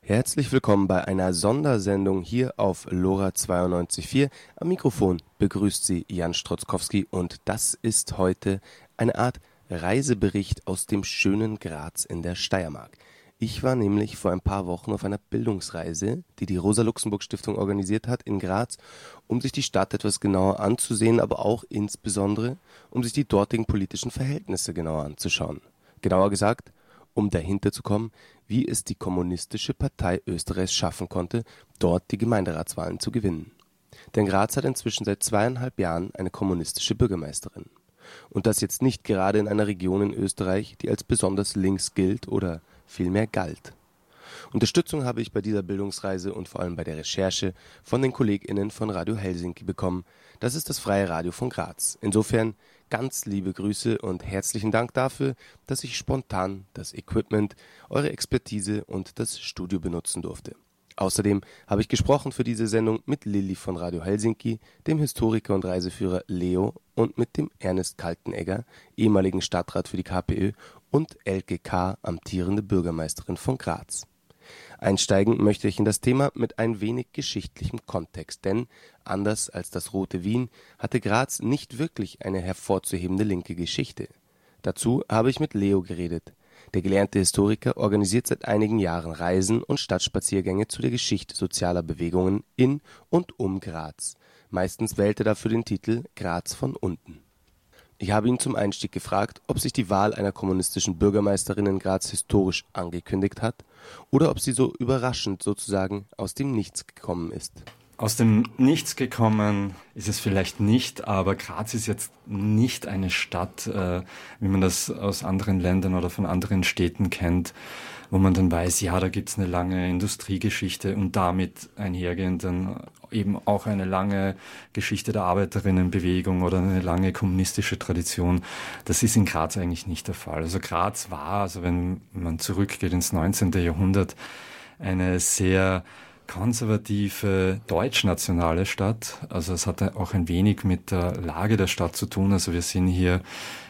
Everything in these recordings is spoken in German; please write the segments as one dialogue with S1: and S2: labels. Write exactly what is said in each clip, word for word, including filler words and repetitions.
S1: Herzlich willkommen bei einer Sondersendung hier auf LoRa zweiundneunzig Komma vier. Am Mikrofon begrüßt Sie Jan Strotzkowski und das ist heute eine Art Reisebericht aus dem schönen Graz in der Steiermark. Ich war nämlich vor ein paar Wochen auf einer Bildungsreise, die die Rosa-Luxemburg-Stiftung organisiert hat in Graz, um sich die Stadt etwas genauer anzusehen, aber auch insbesondere, um sich die dortigen politischen Verhältnisse genauer anzuschauen. Genauer gesagt, um dahinter zu kommen, wie es die Kommunistische Partei Österreichs schaffen konnte, dort die Gemeinderatswahlen zu gewinnen. Denn Graz hat inzwischen seit zweieinhalb Jahren eine kommunistische Bürgermeisterin. Und das jetzt nicht gerade in einer Region in Österreich, die als besonders links gilt oder vielmehr galt. Unterstützung habe ich bei dieser Bildungsreise und vor allem bei der Recherche von den KollegInnen von Radio Helsinki bekommen. Das ist das freie Radio von Graz. Insofern ganz liebe Grüße und herzlichen Dank dafür, dass ich spontan das Equipment, eure Expertise und das Studio benutzen durfte. Außerdem habe ich gesprochen für diese Sendung mit Lilly von Radio Helsinki, dem Historiker und Reiseführer Leo und mit dem Ernest Kaltenegger, ehemaligen Stadtrat für die KPÖ und Elke K., amtierende Bürgermeisterin von Graz. Einsteigen möchte ich in das Thema mit ein wenig geschichtlichem Kontext, denn anders als das Rote Wien hatte Graz nicht wirklich eine hervorzuhebende linke Geschichte. Dazu habe ich mit Leo geredet. Der gelernte Historiker organisiert seit einigen Jahren Reisen und Stadtspaziergänge zu der Geschichte sozialer Bewegungen in und um Graz. Meistens wählt er dafür den Titel Graz von unten. Ich habe ihn zum Einstieg gefragt, ob sich die Wahl einer kommunistischen Bürgermeisterin in Graz historisch angekündigt hat oder ob sie so überraschend sozusagen aus dem Nichts gekommen ist.
S2: Aus dem Nichts gekommen ist es vielleicht nicht, aber Graz ist jetzt nicht eine Stadt, äh, wie man das aus anderen Ländern oder von anderen Städten kennt, wo man dann weiß, ja, da gibt's eine lange Industriegeschichte und damit einhergehend dann eben auch eine lange Geschichte der Arbeiterinnenbewegung oder eine lange kommunistische Tradition. Das ist in Graz eigentlich nicht der Fall. Also Graz war, also wenn man zurückgeht ins neunzehnten Jahrhundert, eine sehr konservative deutschnationale Stadt. Also es hat auch ein wenig mit der Lage der Stadt zu tun. Also wir sind hier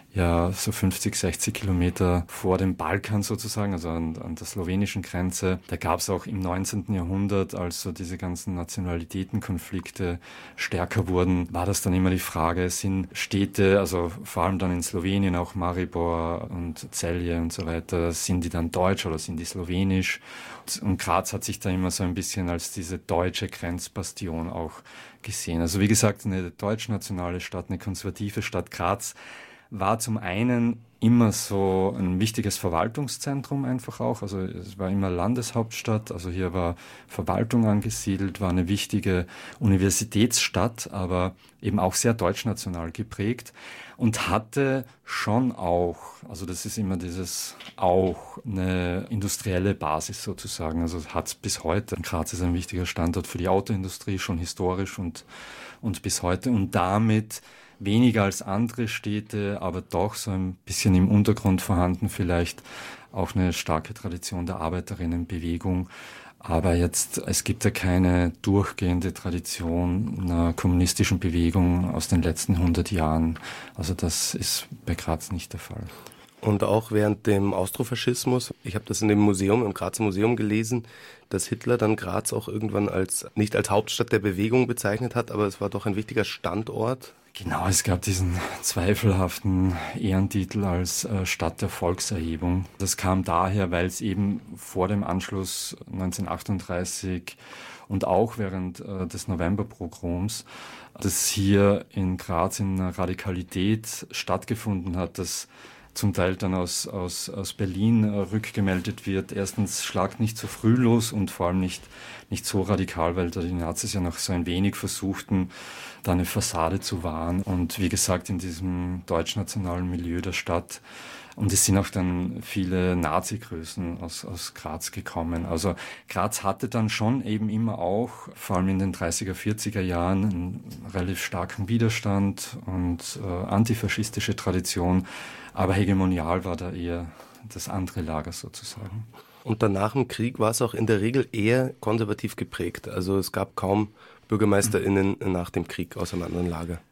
S2: ja so fünfzig, sechzig Kilometer vor dem Balkan sozusagen, also an, an der slowenischen Grenze. Da gab es auch im neunzehnten Jahrhundert, als so diese ganzen Nationalitätenkonflikte stärker wurden, war das dann immer die Frage, sind Städte, also vor allem dann in Slowenien, auch Maribor und Celje und so weiter, sind die dann deutsch oder sind die slowenisch? Und Graz hat sich da immer so ein bisschen als diese deutsche Grenzbastion auch gesehen. Also wie gesagt, eine deutschnationale Stadt, eine konservative Stadt. Graz war zum einen immer so ein wichtiges Verwaltungszentrum einfach auch. Also es war immer Landeshauptstadt, also hier war Verwaltung angesiedelt, war eine wichtige Universitätsstadt, aber eben auch sehr deutschnational geprägt und hatte schon auch, also das ist immer dieses auch, eine industrielle Basis sozusagen. Also hat es bis heute. Graz ist ein wichtiger Standort für die Autoindustrie, schon historisch und, und bis heute und damit weniger als andere Städte, aber doch so ein bisschen im Untergrund vorhanden, vielleicht auch eine starke Tradition der Arbeiterinnenbewegung. Aber jetzt, es gibt ja keine durchgehende Tradition einer kommunistischen Bewegung aus den letzten hundert Jahren. Also das ist bei Graz nicht der Fall.
S1: Und auch während dem Austrofaschismus, ich habe das in dem Museum, im Grazer Museum gelesen, dass Hitler dann Graz auch irgendwann als nicht als Hauptstadt der Bewegung bezeichnet hat, aber es war doch ein wichtiger Standort.
S2: Genau, es gab diesen zweifelhaften Ehrentitel als äh, Stadt der Volkserhebung. Das kam daher, weil es eben vor dem Anschluss neunzehnhundertachtunddreißig und auch während äh, des Novemberpogroms, das hier in Graz in einer Radikalität stattgefunden hat, das zum Teil dann aus, aus, aus Berlin äh, rückgemeldet wird. Erstens schlagt nicht so früh los und vor allem nicht, nicht so radikal, weil da die Nazis ja noch so ein wenig versuchten, da eine Fassade zu wahren. Und wie gesagt, in diesem deutschnationalen Milieu der Stadt. Und es sind auch dann viele Nazi-Größen aus, aus Graz gekommen. Also Graz hatte dann schon eben immer auch, vor allem in den dreißiger, vierziger Jahren, einen relativ starken Widerstand und äh, antifaschistische Tradition. Aber hegemonial war da eher das andere Lager sozusagen.
S1: Und dann nach dem Krieg war es auch in der Regel eher konservativ geprägt. Also es gab kaum BürgermeisterInnen nach dem Krieg aus einem anderen Lager.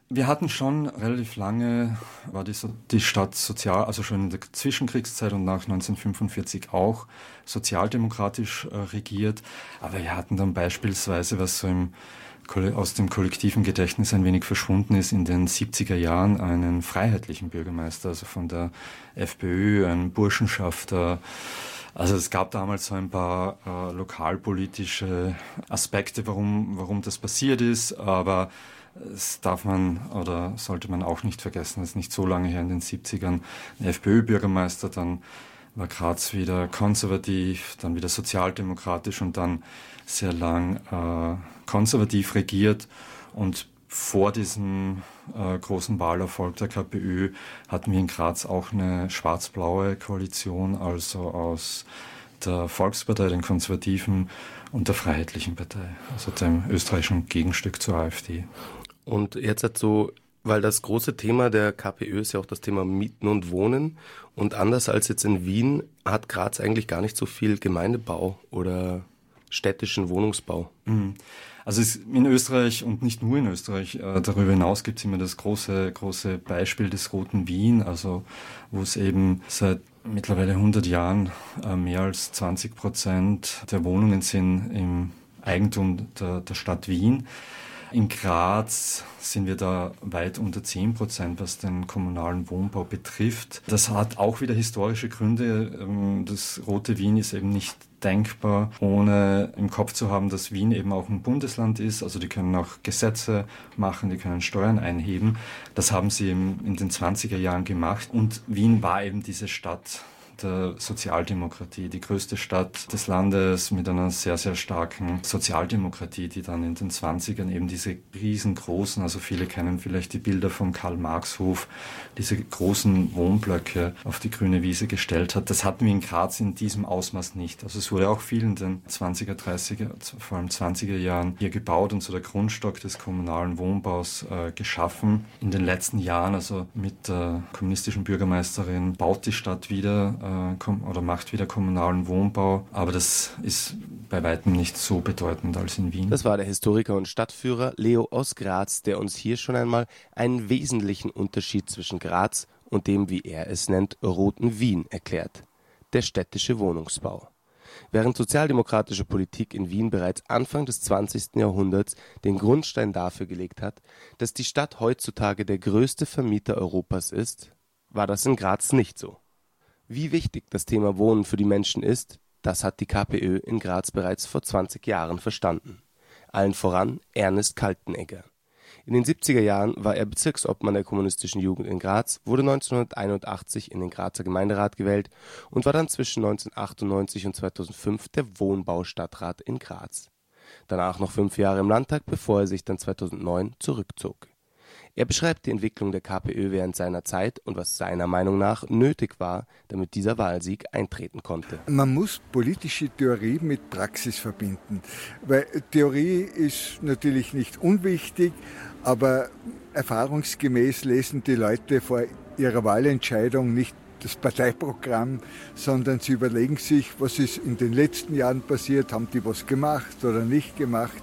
S2: Wir hatten schon relativ lange, war die, die Stadt sozial, also schon in der Zwischenkriegszeit und nach neunzehnhundertfünfundvierzig auch sozialdemokratisch äh, regiert. Aber wir hatten dann beispielsweise, was so im, aus dem kollektiven Gedächtnis ein wenig verschwunden ist, in den siebziger Jahren einen freiheitlichen Bürgermeister, also von der FPÖ, ein Burschenschafter. Also es gab damals so ein paar äh, lokalpolitische Aspekte, warum, warum das passiert ist, aber das darf man oder sollte man auch nicht vergessen, das ist nicht so lange her, in den siebzigern, ein FPÖ-Bürgermeister, dann war Graz wieder konservativ, dann wieder sozialdemokratisch und dann sehr lang äh, konservativ regiert. Und vor diesem äh, großen Wahlerfolg der KPÖ hatten wir in Graz auch eine schwarz-blaue Koalition, also aus der Volkspartei, den Konservativen und der Freiheitlichen Partei, also dem österreichischen Gegenstück zur AfD.
S1: Und jetzt hat so, weil das große Thema der KPÖ ist ja auch das Thema Mieten und Wohnen. Und anders als jetzt in Wien hat Graz eigentlich gar nicht so viel Gemeindebau oder städtischen Wohnungsbau.
S2: Also es in Österreich und nicht nur in Österreich, äh, darüber hinaus gibt es immer das große, große Beispiel des Roten Wien, also wo es eben seit mittlerweile hundert Jahren äh, mehr als zwanzig Prozent der Wohnungen sind im Eigentum der, der Stadt Wien. In Graz sind wir da weit unter zehn Prozent, was den kommunalen Wohnbau betrifft. Das hat auch wieder historische Gründe. Das Rote Wien ist eben nicht denkbar, ohne im Kopf zu haben, dass Wien eben auch ein Bundesland ist. Also die können auch Gesetze machen, die können Steuern einheben. Das haben sie eben in den zwanziger Jahren gemacht. Und Wien war eben diese Stadt der Sozialdemokratie, die größte Stadt des Landes mit einer sehr, sehr starken Sozialdemokratie, die dann in den zwanzigern eben diese riesengroßen, also viele kennen vielleicht die Bilder vom Karl-Marx-Hof, diese großen Wohnblöcke auf die grüne Wiese gestellt hat. Das hatten wir in Graz in diesem Ausmaß nicht. Also es wurde auch viel in den zwanziger, dreißiger, vor allem zwanziger Jahren hier gebaut und so der Grundstock des kommunalen Wohnbaus äh, geschaffen. In den letzten Jahren, also mit der kommunistischen Bürgermeisterin, baut die Stadt wieder oder macht wieder kommunalen Wohnbau, aber das ist bei weitem nicht so bedeutend als in Wien.
S1: Das war der Historiker und Stadtführer Leo aus Graz, der uns hier schon einmal einen wesentlichen Unterschied zwischen Graz und dem, wie er es nennt, Roten Wien erklärt: der städtische Wohnungsbau. Während sozialdemokratische Politik in Wien bereits Anfang des zwanzigsten Jahrhunderts den Grundstein dafür gelegt hat, dass die Stadt heutzutage der größte Vermieter Europas ist, war das in Graz nicht so. Wie wichtig das Thema Wohnen für die Menschen ist, das hat die KPÖ in Graz bereits vor zwanzig Jahren verstanden. Allen voran Ernest Kaltenegger. In den siebziger Jahren war er Bezirksobmann der kommunistischen Jugend in Graz, wurde neunzehnhunderteinundachtzig in den Grazer Gemeinderat gewählt und war dann zwischen neunzehnhundertachtundneunzig und zweitausendfünf der Wohnbaustadtrat in Graz. Danach noch fünf Jahre im Landtag, bevor er sich dann zweitausendneun zurückzog. Er beschreibt die Entwicklung der KPÖ während seiner Zeit und was seiner Meinung nach nötig war, damit dieser Wahlsieg eintreten konnte.
S3: Man muss politische Theorie mit Praxis verbinden, weil Theorie ist natürlich nicht unwichtig, aber erfahrungsgemäß lesen die Leute vor ihrer Wahlentscheidung nicht das Parteiprogramm, sondern sie überlegen sich, was ist in den letzten Jahren passiert, haben die was gemacht oder nicht gemacht.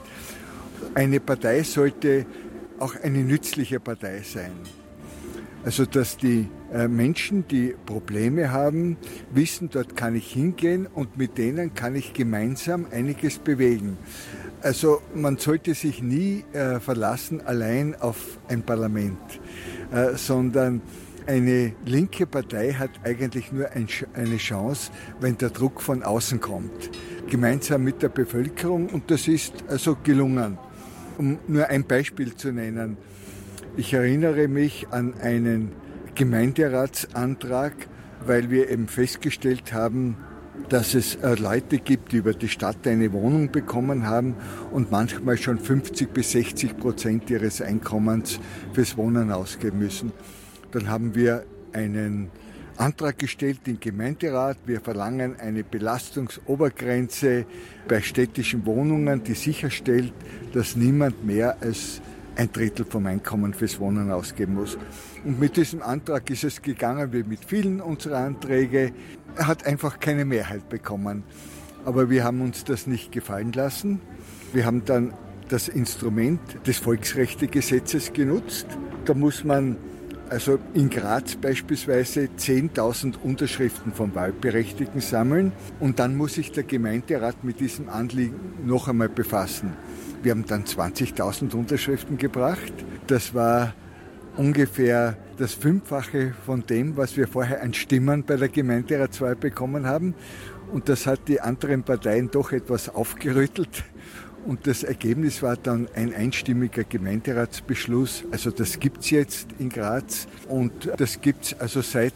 S3: Eine Partei sollte auch eine nützliche Partei sein. Also dass die äh, Menschen, die Probleme haben, wissen, dort kann ich hingehen und mit denen kann ich gemeinsam einiges bewegen. Also man sollte sich nie äh, verlassen allein auf ein Parlament, äh, sondern eine linke Partei hat eigentlich nur ein, eine Chance, wenn der Druck von außen kommt, gemeinsam mit der Bevölkerung, und das ist also gelungen. Um nur ein Beispiel zu nennen, ich erinnere mich an einen Gemeinderatsantrag, weil wir eben festgestellt haben, dass es Leute gibt, die über die Stadt eine Wohnung bekommen haben und manchmal schon fünfzig bis sechzig Prozent ihres Einkommens fürs Wohnen ausgeben müssen. Dann haben wir einen Antrag gestellt im Gemeinderat. Wir verlangen eine Belastungsobergrenze bei städtischen Wohnungen, die sicherstellt, dass niemand mehr als ein Drittel vom Einkommen fürs Wohnen ausgeben muss. Und mit diesem Antrag ist es gegangen, wie mit vielen unserer Anträge. Er hat einfach keine Mehrheit bekommen. Aber wir haben uns das nicht gefallen lassen. Wir haben dann das Instrument des Volksrechtegesetzes genutzt. Da muss man also in Graz beispielsweise zehntausend Unterschriften von Wahlberechtigten sammeln und dann muss sich der Gemeinderat mit diesem Anliegen noch einmal befassen. Wir haben dann zwanzigtausend Unterschriften gebracht. Das war ungefähr das Fünffache von dem, was wir vorher an Stimmen bei der Gemeinderatswahl bekommen haben. Und das hat die anderen Parteien doch etwas aufgerüttelt. Und das Ergebnis war dann ein einstimmiger Gemeinderatsbeschluss. Also das gibt es jetzt in Graz und das gibt es also seit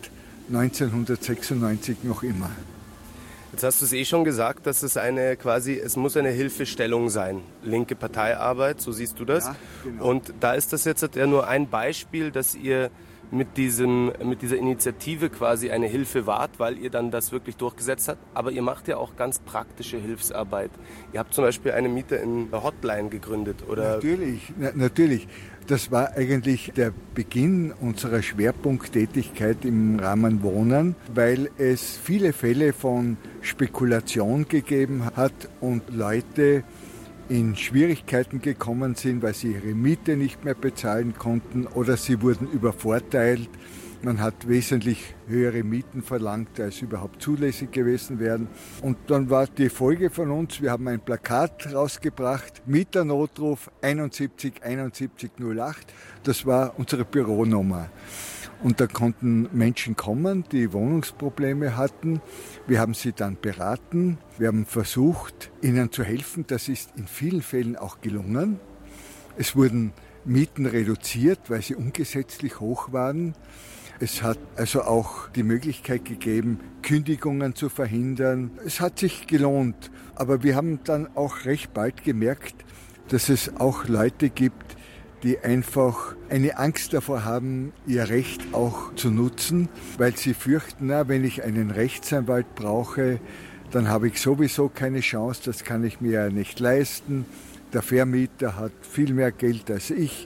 S3: neunzehnhundertsechsundneunzig noch immer.
S1: Jetzt hast du es eh schon gesagt, dass es eine quasi, es muss eine Hilfestellung sein. Linke Parteiarbeit, so siehst du das.
S3: Ja, genau.
S1: Und da ist das jetzt ja nur ein Beispiel, dass ihr mit diesem, mit dieser Initiative quasi eine Hilfe wart, weil ihr dann das wirklich durchgesetzt habt. Aber ihr macht ja auch ganz praktische Hilfsarbeit. Ihr habt zum Beispiel eine Mieter in Hotline gegründet, oder?
S3: Natürlich, na, natürlich. Das war eigentlich der Beginn unserer Schwerpunkttätigkeit im Rahmen Wohnen, weil es viele Fälle von Spekulation gegeben hat und Leute in Schwierigkeiten gekommen sind, weil sie ihre Miete nicht mehr bezahlen konnten oder sie wurden übervorteilt. Man hat wesentlich höhere Mieten verlangt, als überhaupt zulässig gewesen wären. Und dann war die Folge von uns, wir haben ein Plakat rausgebracht, Mieternotruf einundsiebzig einundsiebzig null acht. Das war unsere Büronummer. Und da konnten Menschen kommen, die Wohnungsprobleme hatten. Wir haben sie dann beraten. Wir haben versucht, ihnen zu helfen. Das ist in vielen Fällen auch gelungen. Es wurden Mieten reduziert, weil sie ungesetzlich hoch waren. Es hat also auch die Möglichkeit gegeben, Kündigungen zu verhindern. Es hat sich gelohnt. Aber wir haben dann auch recht bald gemerkt, dass es auch Leute gibt, die einfach eine Angst davor haben, ihr Recht auch zu nutzen, weil sie fürchten, na, wenn ich einen Rechtsanwalt brauche, dann habe ich sowieso keine Chance, das kann ich mir ja nicht leisten. Der Vermieter hat viel mehr Geld als ich.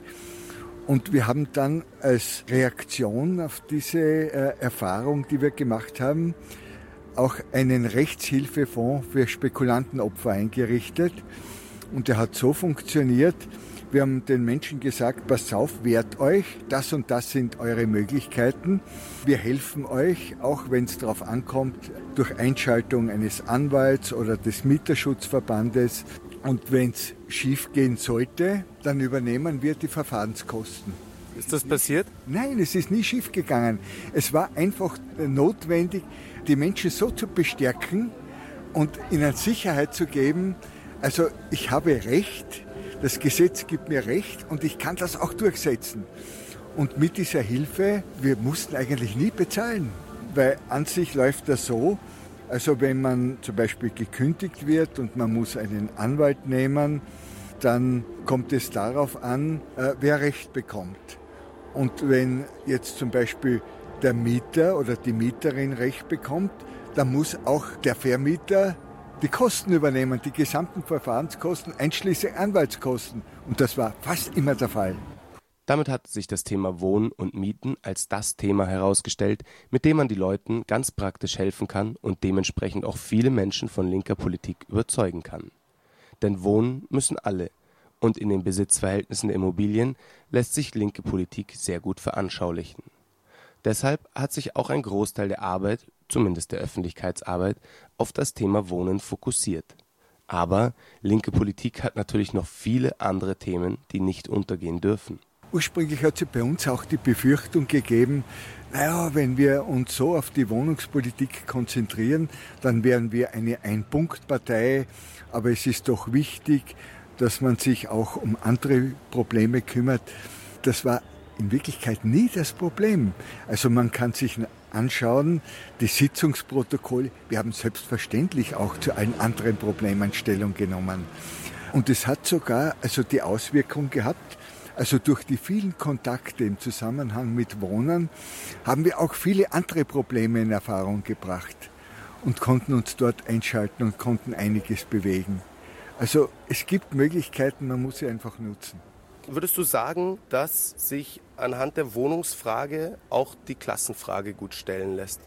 S3: Und wir haben dann als Reaktion auf diese äh, Erfahrung, die wir gemacht haben, auch einen Rechtshilfefonds für Spekulantenopfer eingerichtet. Und der hat so funktioniert, wir haben den Menschen gesagt, passt auf, wehrt euch, das und das sind eure Möglichkeiten. Wir helfen euch, auch wenn es darauf ankommt, durch Einschaltung eines Anwalts oder des Mieterschutzverbandes. Und wenn es schief gehen sollte, dann übernehmen wir die Verfahrenskosten.
S1: Ist das passiert?
S3: Nein, es ist nie schief gegangen. Es war einfach notwendig, die Menschen so zu bestärken und ihnen Sicherheit zu geben, also ich habe Recht, das Gesetz gibt mir Recht und ich kann das auch durchsetzen. Und mit dieser Hilfe, wir mussten eigentlich nie bezahlen, weil an sich läuft das so, also wenn man zum Beispiel gekündigt wird und man muss einen Anwalt nehmen, dann kommt es darauf an, wer Recht bekommt. Und wenn jetzt zum Beispiel der Mieter oder die Mieterin Recht bekommt, dann muss auch der Vermieter die Kosten übernehmen, die gesamten Verfahrenskosten, einschließlich Anwaltskosten. Und das war fast immer der Fall.
S1: Damit hat sich das Thema Wohnen und Mieten als das Thema herausgestellt, mit dem man die Leuten ganz praktisch helfen kann und dementsprechend auch viele Menschen von linker Politik überzeugen kann. Denn wohnen müssen alle. Und in den Besitzverhältnissen der Immobilien lässt sich linke Politik sehr gut veranschaulichen. Deshalb hat sich auch ein Großteil der Arbeit, zumindest der Öffentlichkeitsarbeit, auf das Thema Wohnen fokussiert. Aber linke Politik hat natürlich noch viele andere Themen, die nicht untergehen dürfen.
S3: Ursprünglich hat es bei uns auch die Befürchtung gegeben, naja, wenn wir uns so auf die Wohnungspolitik konzentrieren, dann wären wir eine Ein-Punkt-Partei. Aber es ist doch wichtig, dass man sich auch um andere Probleme kümmert. Das war in Wirklichkeit nie das Problem. Also man kann sich anschauen, die Sitzungsprotokolle, wir haben selbstverständlich auch zu allen anderen Problemen Stellung genommen. Und es hat sogar also die Auswirkung gehabt, also durch die vielen Kontakte im Zusammenhang mit Wohnen haben wir auch viele andere Probleme in Erfahrung gebracht und konnten uns dort einschalten und konnten einiges bewegen. Also es gibt Möglichkeiten, man muss sie einfach nutzen.
S1: Würdest du sagen, dass sich anhand der Wohnungsfrage auch die Klassenfrage gut stellen lässt?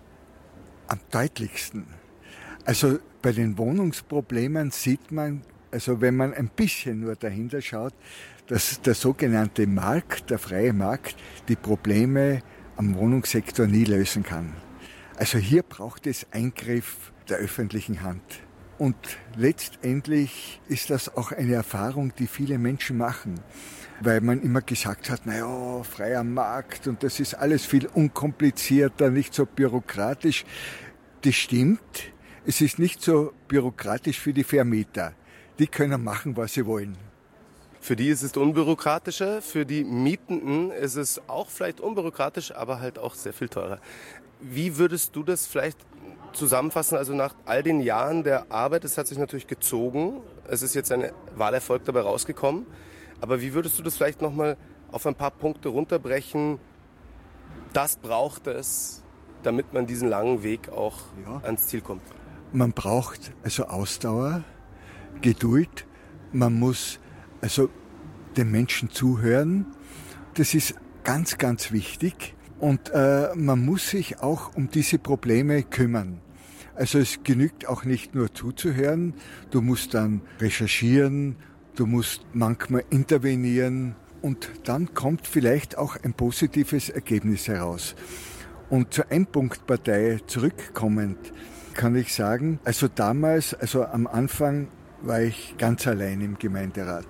S3: Am deutlichsten. Also bei den Wohnungsproblemen sieht man also wenn man ein bisschen nur dahinter schaut, dass der sogenannte Markt, der freie Markt, die Probleme am Wohnungssektor nie lösen kann. Also hier braucht es Eingriff der öffentlichen Hand. Und letztendlich ist das auch eine Erfahrung, die viele Menschen machen, weil man immer gesagt hat, naja, freier Markt und das ist alles viel unkomplizierter, nicht so bürokratisch. Das stimmt, es ist nicht so bürokratisch für die Vermieter. Die können machen, was sie wollen.
S1: Für die ist es unbürokratischer, für die Mietenden ist es auch vielleicht unbürokratisch, aber halt auch sehr viel teurer. Wie würdest du das vielleicht zusammenfassen, also nach all den Jahren der Arbeit, es hat sich natürlich gezogen, es ist jetzt ein Wahlerfolg dabei rausgekommen, aber wie würdest du das vielleicht nochmal auf ein paar Punkte runterbrechen, das braucht es, damit man diesen langen Weg auch ja. ans Ziel kommt?
S3: Man braucht also Ausdauer, Geduld, man muss also den Menschen zuhören, das ist ganz, ganz wichtig. Und äh, man muss sich auch um diese Probleme kümmern. Also es genügt auch nicht nur zuzuhören, du musst dann recherchieren, du musst manchmal intervenieren und dann kommt vielleicht auch ein positives Ergebnis heraus. Und zur Endpunktpartei zurückkommend kann ich sagen, also damals, also am Anfang war ich ganz allein im Gemeinderat.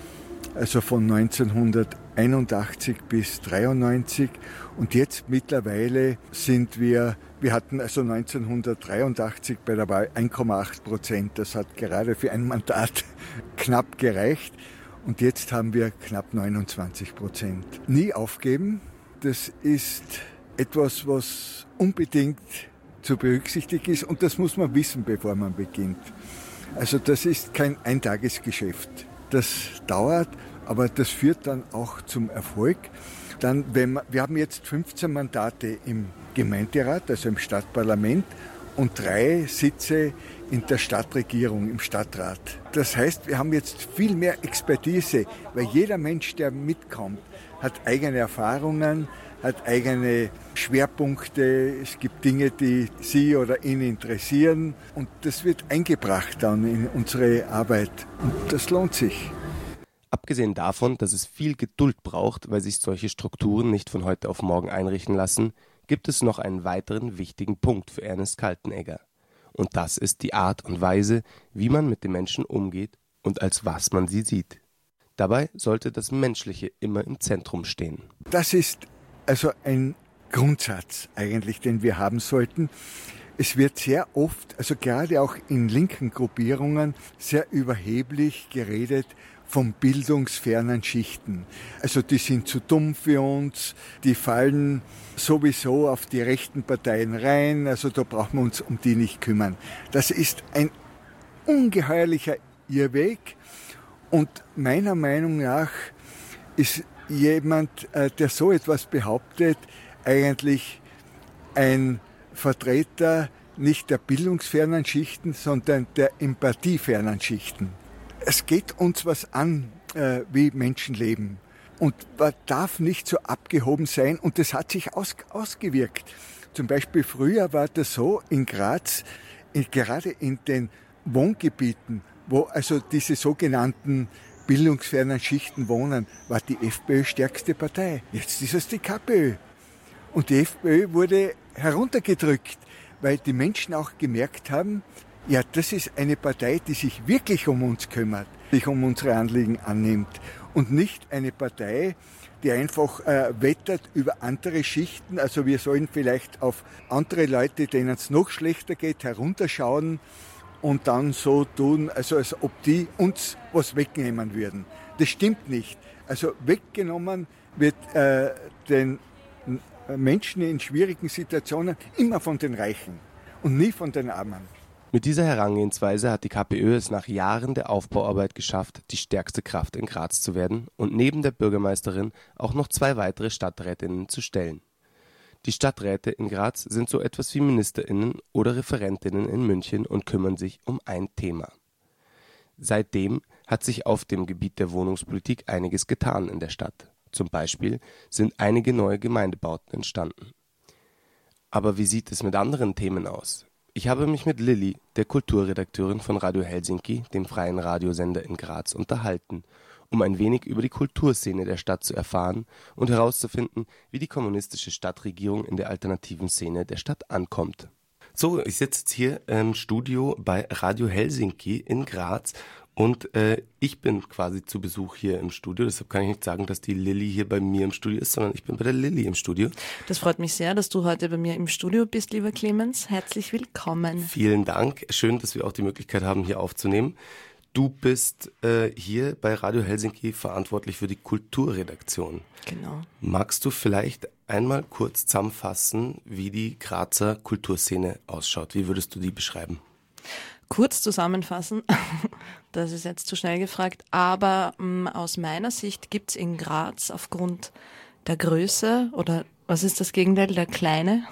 S3: Also von neunzehnhunderteinundachtzig bis dreiundneunzig und jetzt mittlerweile sind wir, wir hatten also neunzehnhundertdreiundachtzig bei der Wahl eins Komma acht Prozent, das hat gerade für ein Mandat knapp gereicht und jetzt haben wir knapp neunundzwanzig Prozent. Nie aufgeben, das ist etwas, was unbedingt zu berücksichtigen ist und das muss man wissen, bevor man beginnt. Also das ist kein Eintagesgeschäft. Das dauert, aber das führt dann auch zum Erfolg. Dann, wenn man, wir haben jetzt fünfzehn Mandate im Gemeinderat, also im Stadtparlament, und drei Sitze in der Stadtregierung, im Stadtrat. Das heißt, wir haben jetzt viel mehr Expertise, weil jeder Mensch, der mitkommt, hat eigene Erfahrungen, hat eigene Schwerpunkte, es gibt Dinge, die Sie oder ihn interessieren und das wird eingebracht dann in unsere Arbeit und das lohnt sich.
S1: Abgesehen davon, dass es viel Geduld braucht, weil sich solche Strukturen nicht von heute auf morgen einrichten lassen, gibt es noch einen weiteren wichtigen Punkt für Ernest Kaltenegger. Und das ist die Art und Weise, wie man mit den Menschen umgeht und als was man sie sieht. Dabei sollte das Menschliche immer im Zentrum stehen.
S3: Das ist also ein Grundsatz eigentlich, den wir haben sollten. Es wird sehr oft, also gerade auch in linken Gruppierungen, sehr überheblich geredet von bildungsfernen Schichten. Also die sind zu dumm für uns, die fallen sowieso auf die rechten Parteien rein, also da brauchen wir uns um die nicht kümmern. Das ist ein ungeheuerlicher Irrweg und meiner Meinung nach ist jemand, der so etwas behauptet, eigentlich ein Vertreter nicht der bildungsfernen Schichten, sondern der empathiefernen Schichten. Es geht uns was an, äh, wie Menschen leben. Und man darf nicht so abgehoben sein. Und das hat sich aus, ausgewirkt. Zum Beispiel früher war das so in Graz, in, gerade in den Wohngebieten, wo also diese sogenannten bildungsfernen Schichten wohnen, war die FPÖ stärkste Partei. Jetzt ist es die KPÖ. Und die FPÖ wurde heruntergedrückt, weil die Menschen auch gemerkt haben, ja, das ist eine Partei, die sich wirklich um uns kümmert, sich um unsere Anliegen annimmt und nicht eine Partei, die einfach äh, wettert über andere Schichten. Also wir sollen vielleicht auf andere Leute, denen es noch schlechter geht, herunterschauen und dann so tun, also als ob die uns was wegnehmen würden. Das stimmt nicht. Also weggenommen wird äh, den Menschen in schwierigen Situationen immer von den Reichen und nie von den Armen.
S1: Mit dieser Herangehensweise hat die KPÖ es nach Jahren der Aufbauarbeit geschafft, die stärkste Kraft in Graz zu werden und neben der Bürgermeisterin auch noch zwei weitere Stadträtinnen zu stellen. Die Stadträte in Graz sind so etwas wie MinisterInnen oder ReferentInnen in München und kümmern sich um ein Thema. Seitdem hat sich auf dem Gebiet der Wohnungspolitik einiges getan in der Stadt. Zum Beispiel sind einige neue Gemeindebauten entstanden. Aber wie sieht es mit anderen Themen aus? Ich habe mich mit Lilly, der Kulturredakteurin von Radio Helsinki, dem freien Radiosender in Graz, unterhalten, um ein wenig über die Kulturszene der Stadt zu erfahren und herauszufinden, wie die kommunistische Stadtregierung in der alternativen Szene der Stadt ankommt. So, ich sitze jetzt hier im Studio bei Radio Helsinki in Graz und äh, ich bin quasi zu Besuch hier im Studio. Deshalb kann ich nicht sagen, dass die Lilly hier bei mir im Studio ist, sondern ich bin bei der Lilly im Studio.
S4: Das freut mich sehr, dass du heute bei mir im Studio bist, lieber Clemens. Herzlich willkommen.
S1: Vielen Dank. Schön, dass wir auch die Möglichkeit haben, hier aufzunehmen. Du bist äh, hier bei Radio Helsinki verantwortlich für die Kulturredaktion.
S4: Genau.
S1: Magst du vielleicht einmal kurz zusammenfassen, wie die Grazer Kulturszene ausschaut? Wie würdest du die beschreiben?
S4: Kurz zusammenfassen, das ist jetzt zu schnell gefragt, aber mh, aus meiner Sicht gibt es in Graz aufgrund der Größe oder was ist das Gegenteil, der Kleine?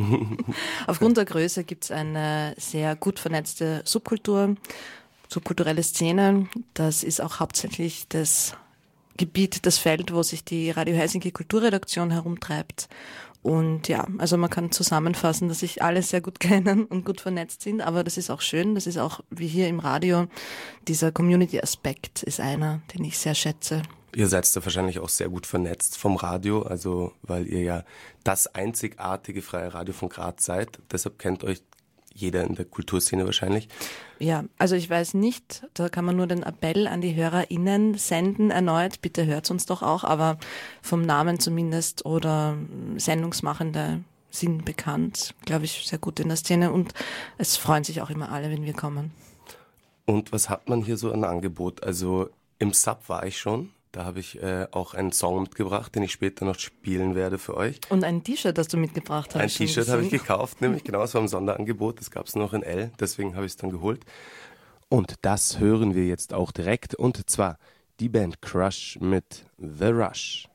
S4: Aufgrund der Größe gibt es eine sehr gut vernetzte Subkultur, subkulturelle Szene. Das ist auch hauptsächlich das Gebiet, das Feld, wo sich die Radio Helsinki Kulturredaktion herumtreibt. Und ja, also man kann zusammenfassen, dass sich alle sehr gut kennen und gut vernetzt sind, aber das ist auch schön, das ist auch wie hier im Radio, dieser Community-Aspekt ist einer, den ich sehr schätze.
S1: Ihr seid da wahrscheinlich auch sehr gut vernetzt vom Radio, also weil ihr ja das einzigartige freie Radio von Graz seid, deshalb kennt euch jeder in der Kulturszene wahrscheinlich.
S4: Ja, also ich weiß nicht, da kann man nur den Appell an die HörerInnen senden erneut, bitte hört uns doch auch, aber vom Namen zumindest oder Sendungsmachende sind bekannt, glaube ich, sehr gut in der Szene und es freuen sich auch immer alle, wenn wir kommen.
S1: Und was hat man hier so an Angebot? Also im Sub war ich schon. Da habe ich äh, auch einen Song mitgebracht, den ich später noch spielen werde für euch.
S4: Und ein T-Shirt, das du mitgebracht hast.
S1: Ein T-Shirt habe ich gekauft, nämlich genau, es war im Sonderangebot. Das gab es noch in L, deswegen habe ich es dann geholt. Und das hören wir jetzt auch direkt. Und zwar die Band Crush mit The Rush.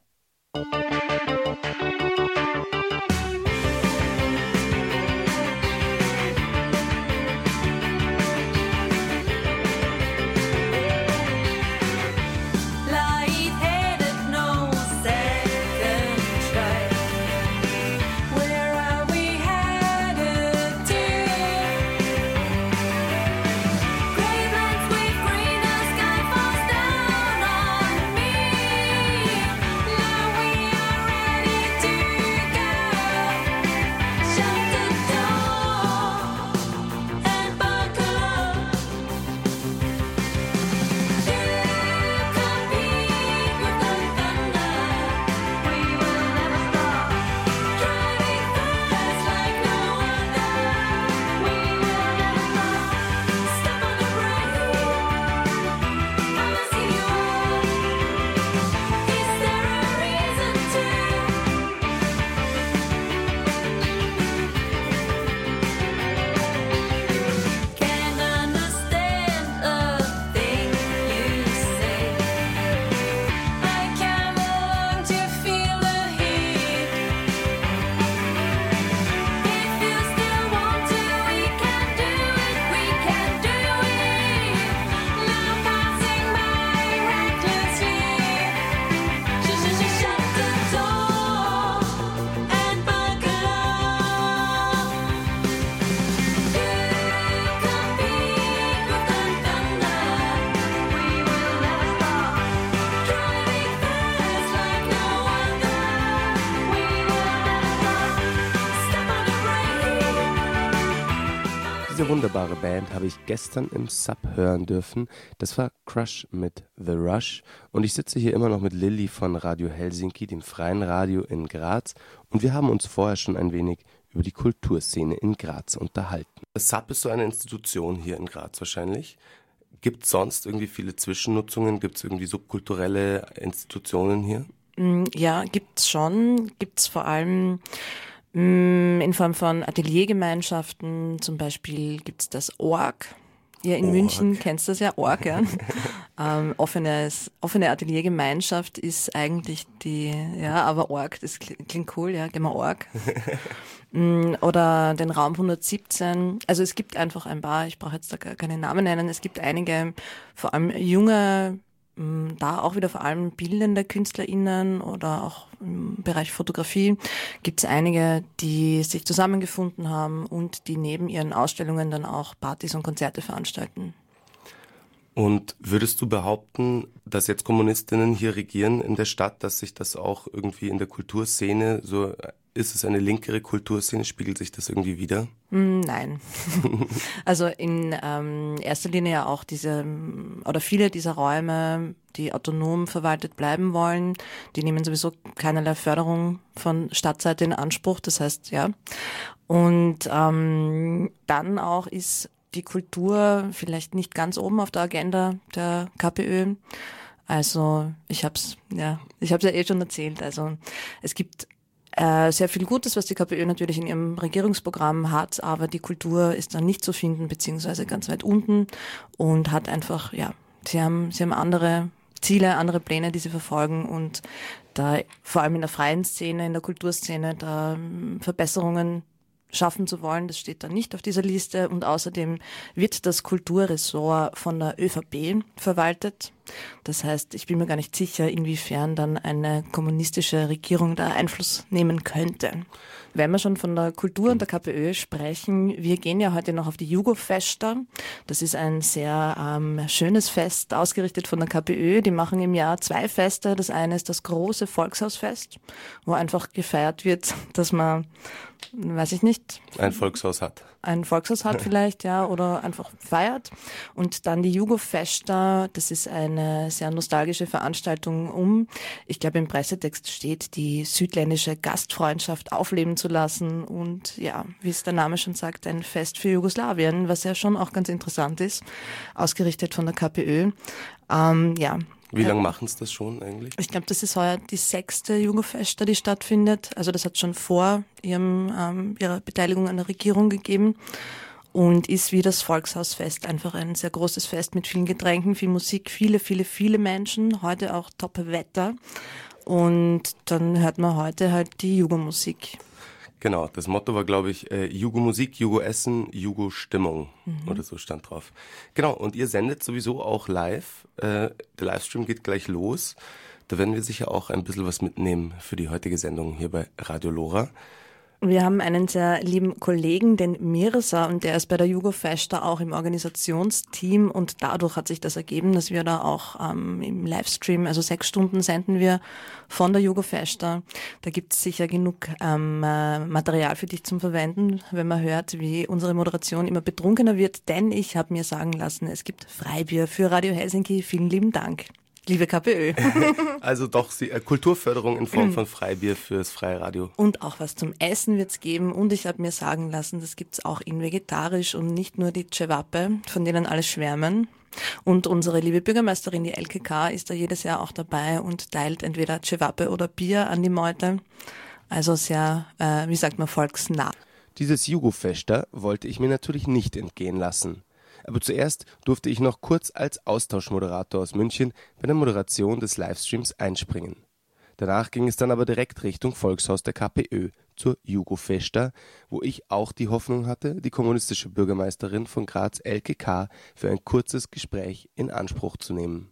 S1: Diese wunderbare Band habe ich gestern im Sub hören dürfen. Das war Crush mit The Rush. Und ich sitze hier immer noch mit Lilly von Radio Helsinki, dem freien Radio in Graz. Und wir haben uns vorher schon ein wenig über die Kulturszene in Graz unterhalten. Das Sub ist so eine Institution hier in Graz wahrscheinlich. Gibt es sonst irgendwie viele Zwischennutzungen? Gibt es irgendwie subkulturelle Institutionen hier?
S4: Ja, gibt's schon. Gibt's vor allem in Form von Ateliergemeinschaften. Zum Beispiel gibt's das Org. Ihr in Org. München kennst das ja, Org, ja. ähm, offenes, offene Ateliergemeinschaft ist eigentlich die, ja, aber Org, das klingt cool, ja, gehen wir Org. Oder den Raum hundertsiebzehn. Also es gibt einfach ein paar, ich brauche jetzt da gar keine Namen nennen, es gibt einige, vor allem junge mh, da auch wieder vor allem bildende KünstlerInnen oder auch im Bereich Fotografie gibt es einige, die sich zusammengefunden haben und die neben ihren Ausstellungen dann auch Partys und Konzerte veranstalten.
S1: Und würdest du behaupten, dass jetzt Kommunistinnen hier regieren in der Stadt, dass sich das auch irgendwie in der Kulturszene, so ist es eine linkere Kulturszene, spiegelt sich das irgendwie wider?
S4: Nein. Also in ähm, erster Linie ja auch diese, oder viele dieser Räume, die autonom verwaltet bleiben wollen, die nehmen sowieso keinerlei Förderung von Stadtseite in Anspruch, das heißt, ja. Und ähm, dann auch ist die Kultur vielleicht nicht ganz oben auf der Agenda der KPÖ. Also ich habe es ja, ich habe es ja eh schon erzählt. Also es gibt äh, sehr viel Gutes, was die KPÖ natürlich in ihrem Regierungsprogramm hat, aber die Kultur ist dann nicht zu finden, beziehungsweise ganz weit unten und hat einfach, ja, sie haben, sie haben andere Ziele, andere Pläne, die sie verfolgen und da vor allem in der freien Szene, in der Kulturszene, da Verbesserungen schaffen zu wollen, das steht da nicht auf dieser Liste und außerdem wird das Kulturressort von der ÖVP verwaltet. Das heißt, ich bin mir gar nicht sicher, inwiefern dann eine kommunistische Regierung da Einfluss nehmen könnte. Wenn wir schon von der Kultur und der KPÖ sprechen, wir gehen ja heute noch auf die Jugofesta. Das ist ein sehr ähm, schönes Fest, ausgerichtet von der KPÖ. Die machen im Jahr zwei Feste. Das eine ist das große Volkshausfest, wo einfach gefeiert wird, dass man, weiß ich nicht,
S1: ein Volkshaus hat.
S4: Ein Volkshaus hat vielleicht, ja, oder einfach feiert. Und dann die Jugofesta, das ist eine sehr nostalgische Veranstaltung, um, ich glaube im Pressetext steht, die südländische Gastfreundschaft aufleben zu lassen und ja, wie es der Name schon sagt, ein Fest für Jugoslawien, was ja schon auch ganz interessant ist, ausgerichtet von der KPÖ. Ähm, ja.
S1: Wie lange machen es das schon eigentlich?
S4: Ich glaube, das ist heuer die sechste Jugofesta, die stattfindet. Also das hat schon vor ihrem, ähm, ihrer Beteiligung an der Regierung gegeben und ist wie das Volkshausfest einfach ein sehr großes Fest mit vielen Getränken, viel Musik, viele, viele, viele Menschen. Heute auch Top-Wetter und dann hört man heute halt die Jugomusik.
S1: Genau, das Motto war, glaube ich, äh, Jugo-Musik, Jugo-Essen, Jugo-Stimmung mhm. oder so stand drauf. Genau, und ihr sendet sowieso auch live. Äh, der Livestream geht gleich los. Da werden wir sicher auch ein bisschen was mitnehmen für die heutige Sendung hier bei Radio Lora.
S4: Wir haben einen sehr lieben Kollegen, den Mirza, und der ist bei der Jugofesta auch im Organisationsteam und dadurch hat sich das ergeben, dass wir da auch ähm, im Livestream, also sechs Stunden senden wir von der Jugofesta. Da gibt es sicher genug ähm, äh, Material für dich zum Verwenden, wenn man hört, wie unsere Moderation immer betrunkener wird, denn ich habe mir sagen lassen, es gibt Freibier für Radio Helsinki. Vielen lieben Dank. Liebe KPÖ.
S1: Also doch sie, äh, Kulturförderung in Form von Freibier fürs freie Radio.
S4: Und auch was zum Essen wird's geben. Und ich habe mir sagen lassen, das gibt's auch in vegetarisch und nicht nur die Cevape, von denen alle schwärmen. Und unsere liebe Bürgermeisterin, die L K K, ist da jedes Jahr auch dabei und teilt entweder Cevape oder Bier an die Meute. Also sehr, äh, wie sagt man, volksnah.
S1: Dieses Jugofesta wollte ich mir natürlich nicht entgehen lassen. Aber zuerst durfte ich noch kurz als Austauschmoderator aus München bei der Moderation des Livestreams einspringen. Danach ging es dann aber direkt Richtung Volkshaus der KPÖ zur Jugofesta, wo ich auch die Hoffnung hatte, die kommunistische Bürgermeisterin von Graz L K K für ein kurzes Gespräch in Anspruch zu nehmen.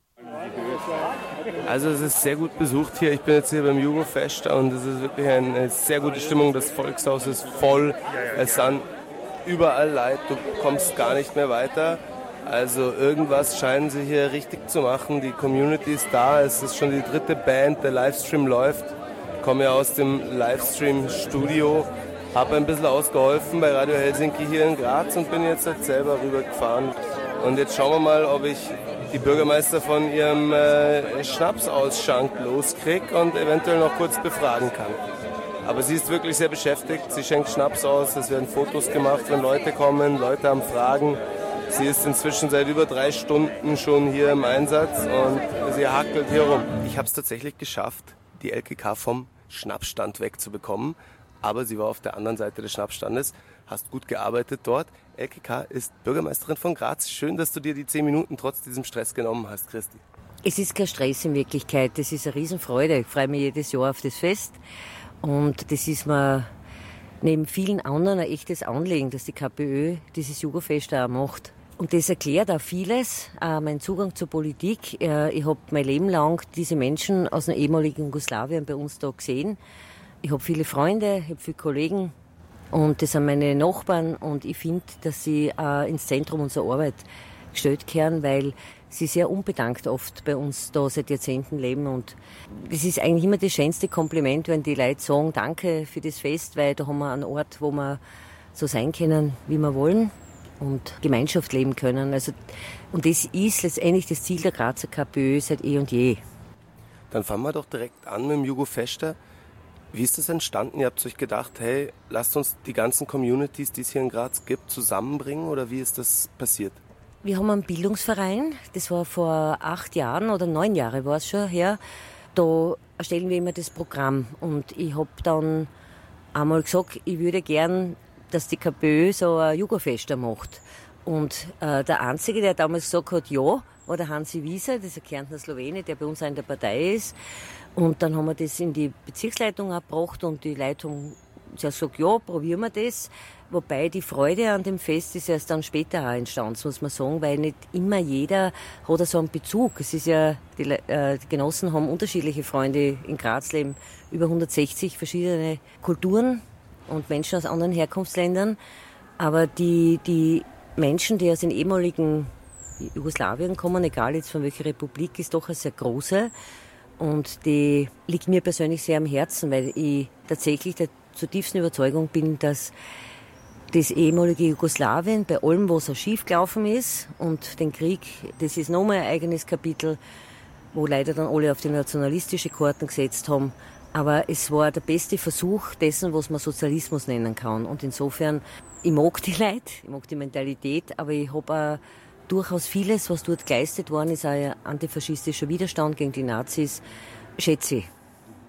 S1: Also es ist sehr gut besucht hier. Ich bin jetzt hier beim Jugofesta und es ist wirklich eine sehr gute Stimmung. Das Volkshaus ist voll. Es sind überall Leute, du kommst gar nicht mehr weiter. Also irgendwas scheinen sie hier richtig zu machen. Die Community ist da, es ist schon die dritte Band, der Livestream läuft. Ich komme ja aus dem Livestream-Studio, habe ein bisschen ausgeholfen bei Radio Helsinki hier in Graz und bin jetzt halt selber rübergefahren. Und jetzt schauen wir mal, ob ich die Bürgermeister von ihrem äh, Schnapsausschank loskriege und eventuell noch kurz befragen kann. Aber sie ist wirklich sehr beschäftigt, sie schenkt Schnaps aus, es werden Fotos gemacht, wenn Leute kommen, Leute haben Fragen. Sie ist inzwischen seit über drei Stunden schon hier im Einsatz und sie hackelt hier rum. Ich habe es tatsächlich geschafft, die L K K vom Schnapsstand wegzubekommen, aber sie war auf der anderen Seite des Schnapsstandes. Hast gut gearbeitet dort. L K K ist Bürgermeisterin von Graz. Schön, dass du dir die zehn Minuten trotz diesem Stress genommen hast, Christi.
S5: Es ist kein Stress in Wirklichkeit, das ist eine Riesenfreude. Ich freue mich jedes Jahr auf das Fest. Und das ist mir neben vielen anderen ein echtes Anliegen, dass die KPÖ dieses Jugofesta auch macht. Und das erklärt auch vieles, äh, mein Zugang zur Politik. Äh, ich habe mein Leben lang diese Menschen aus dem ehemaligen Jugoslawien bei uns da gesehen. Ich habe viele Freunde, ich habe viele Kollegen und das sind meine Nachbarn. Und ich finde, dass sie äh, ins Zentrum unserer Arbeit gestellt werden, weil sie sehr unbedankt oft bei uns da seit Jahrzehnten leben. Und das ist eigentlich immer das schönste Kompliment, wenn die Leute sagen, danke für das Fest, weil da haben wir einen Ort, wo wir so sein können, wie wir wollen. Und Gemeinschaft leben können. Also, und das ist letztendlich das Ziel der Grazer KPÖ seit eh und je.
S1: Dann fangen wir doch direkt an mit dem Jugofester. Wie ist das entstanden? Ihr habt euch gedacht, hey, lasst uns die ganzen Communities, die es hier in Graz gibt, zusammenbringen, oder wie ist das passiert?
S5: Wir haben einen Bildungsverein, das war vor acht Jahren oder neun Jahre war es schon her. Da erstellen wir immer das Programm. Und ich habe dann einmal gesagt, ich würde gern, dass die KPÖ so ein Jugofester macht. Und äh, der Einzige, der damals gesagt hat, ja, war der Hansi Wieser, das ist ein Kärntner Slowene, der bei uns auch in der Partei ist. Und dann haben wir das in die Bezirksleitung gebracht und die Leitung hat gesagt, ja, probieren wir das. Wobei die Freude an dem Fest ist erst dann später auch entstanden, muss man sagen, weil nicht immer jeder hat so einen Bezug. Es ist ja, die, äh, die Genossen haben unterschiedliche Freunde in Graz leben, über hundertsechzig verschiedene Kulturen und Menschen aus anderen Herkunftsländern. Aber die, die Menschen, die aus den ehemaligen Jugoslawien kommen, egal jetzt von welcher Republik, ist doch eine sehr große. Und die liegt mir persönlich sehr am Herzen, weil ich tatsächlich der zutiefsten Überzeugung bin, dass das ehemalige Jugoslawien, bei allem, was auch schief gelaufen ist, und den Krieg, das ist nochmal ein eigenes Kapitel, wo leider dann alle auf die nationalistische Karten gesetzt haben. Aber es war der beste Versuch dessen, was man Sozialismus nennen kann. Und insofern, ich mag die Leute, ich mag die Mentalität, aber ich habe auch durchaus vieles, was dort geleistet worden ist, auch ein antifaschistischer Widerstand gegen die Nazis, schätze ich.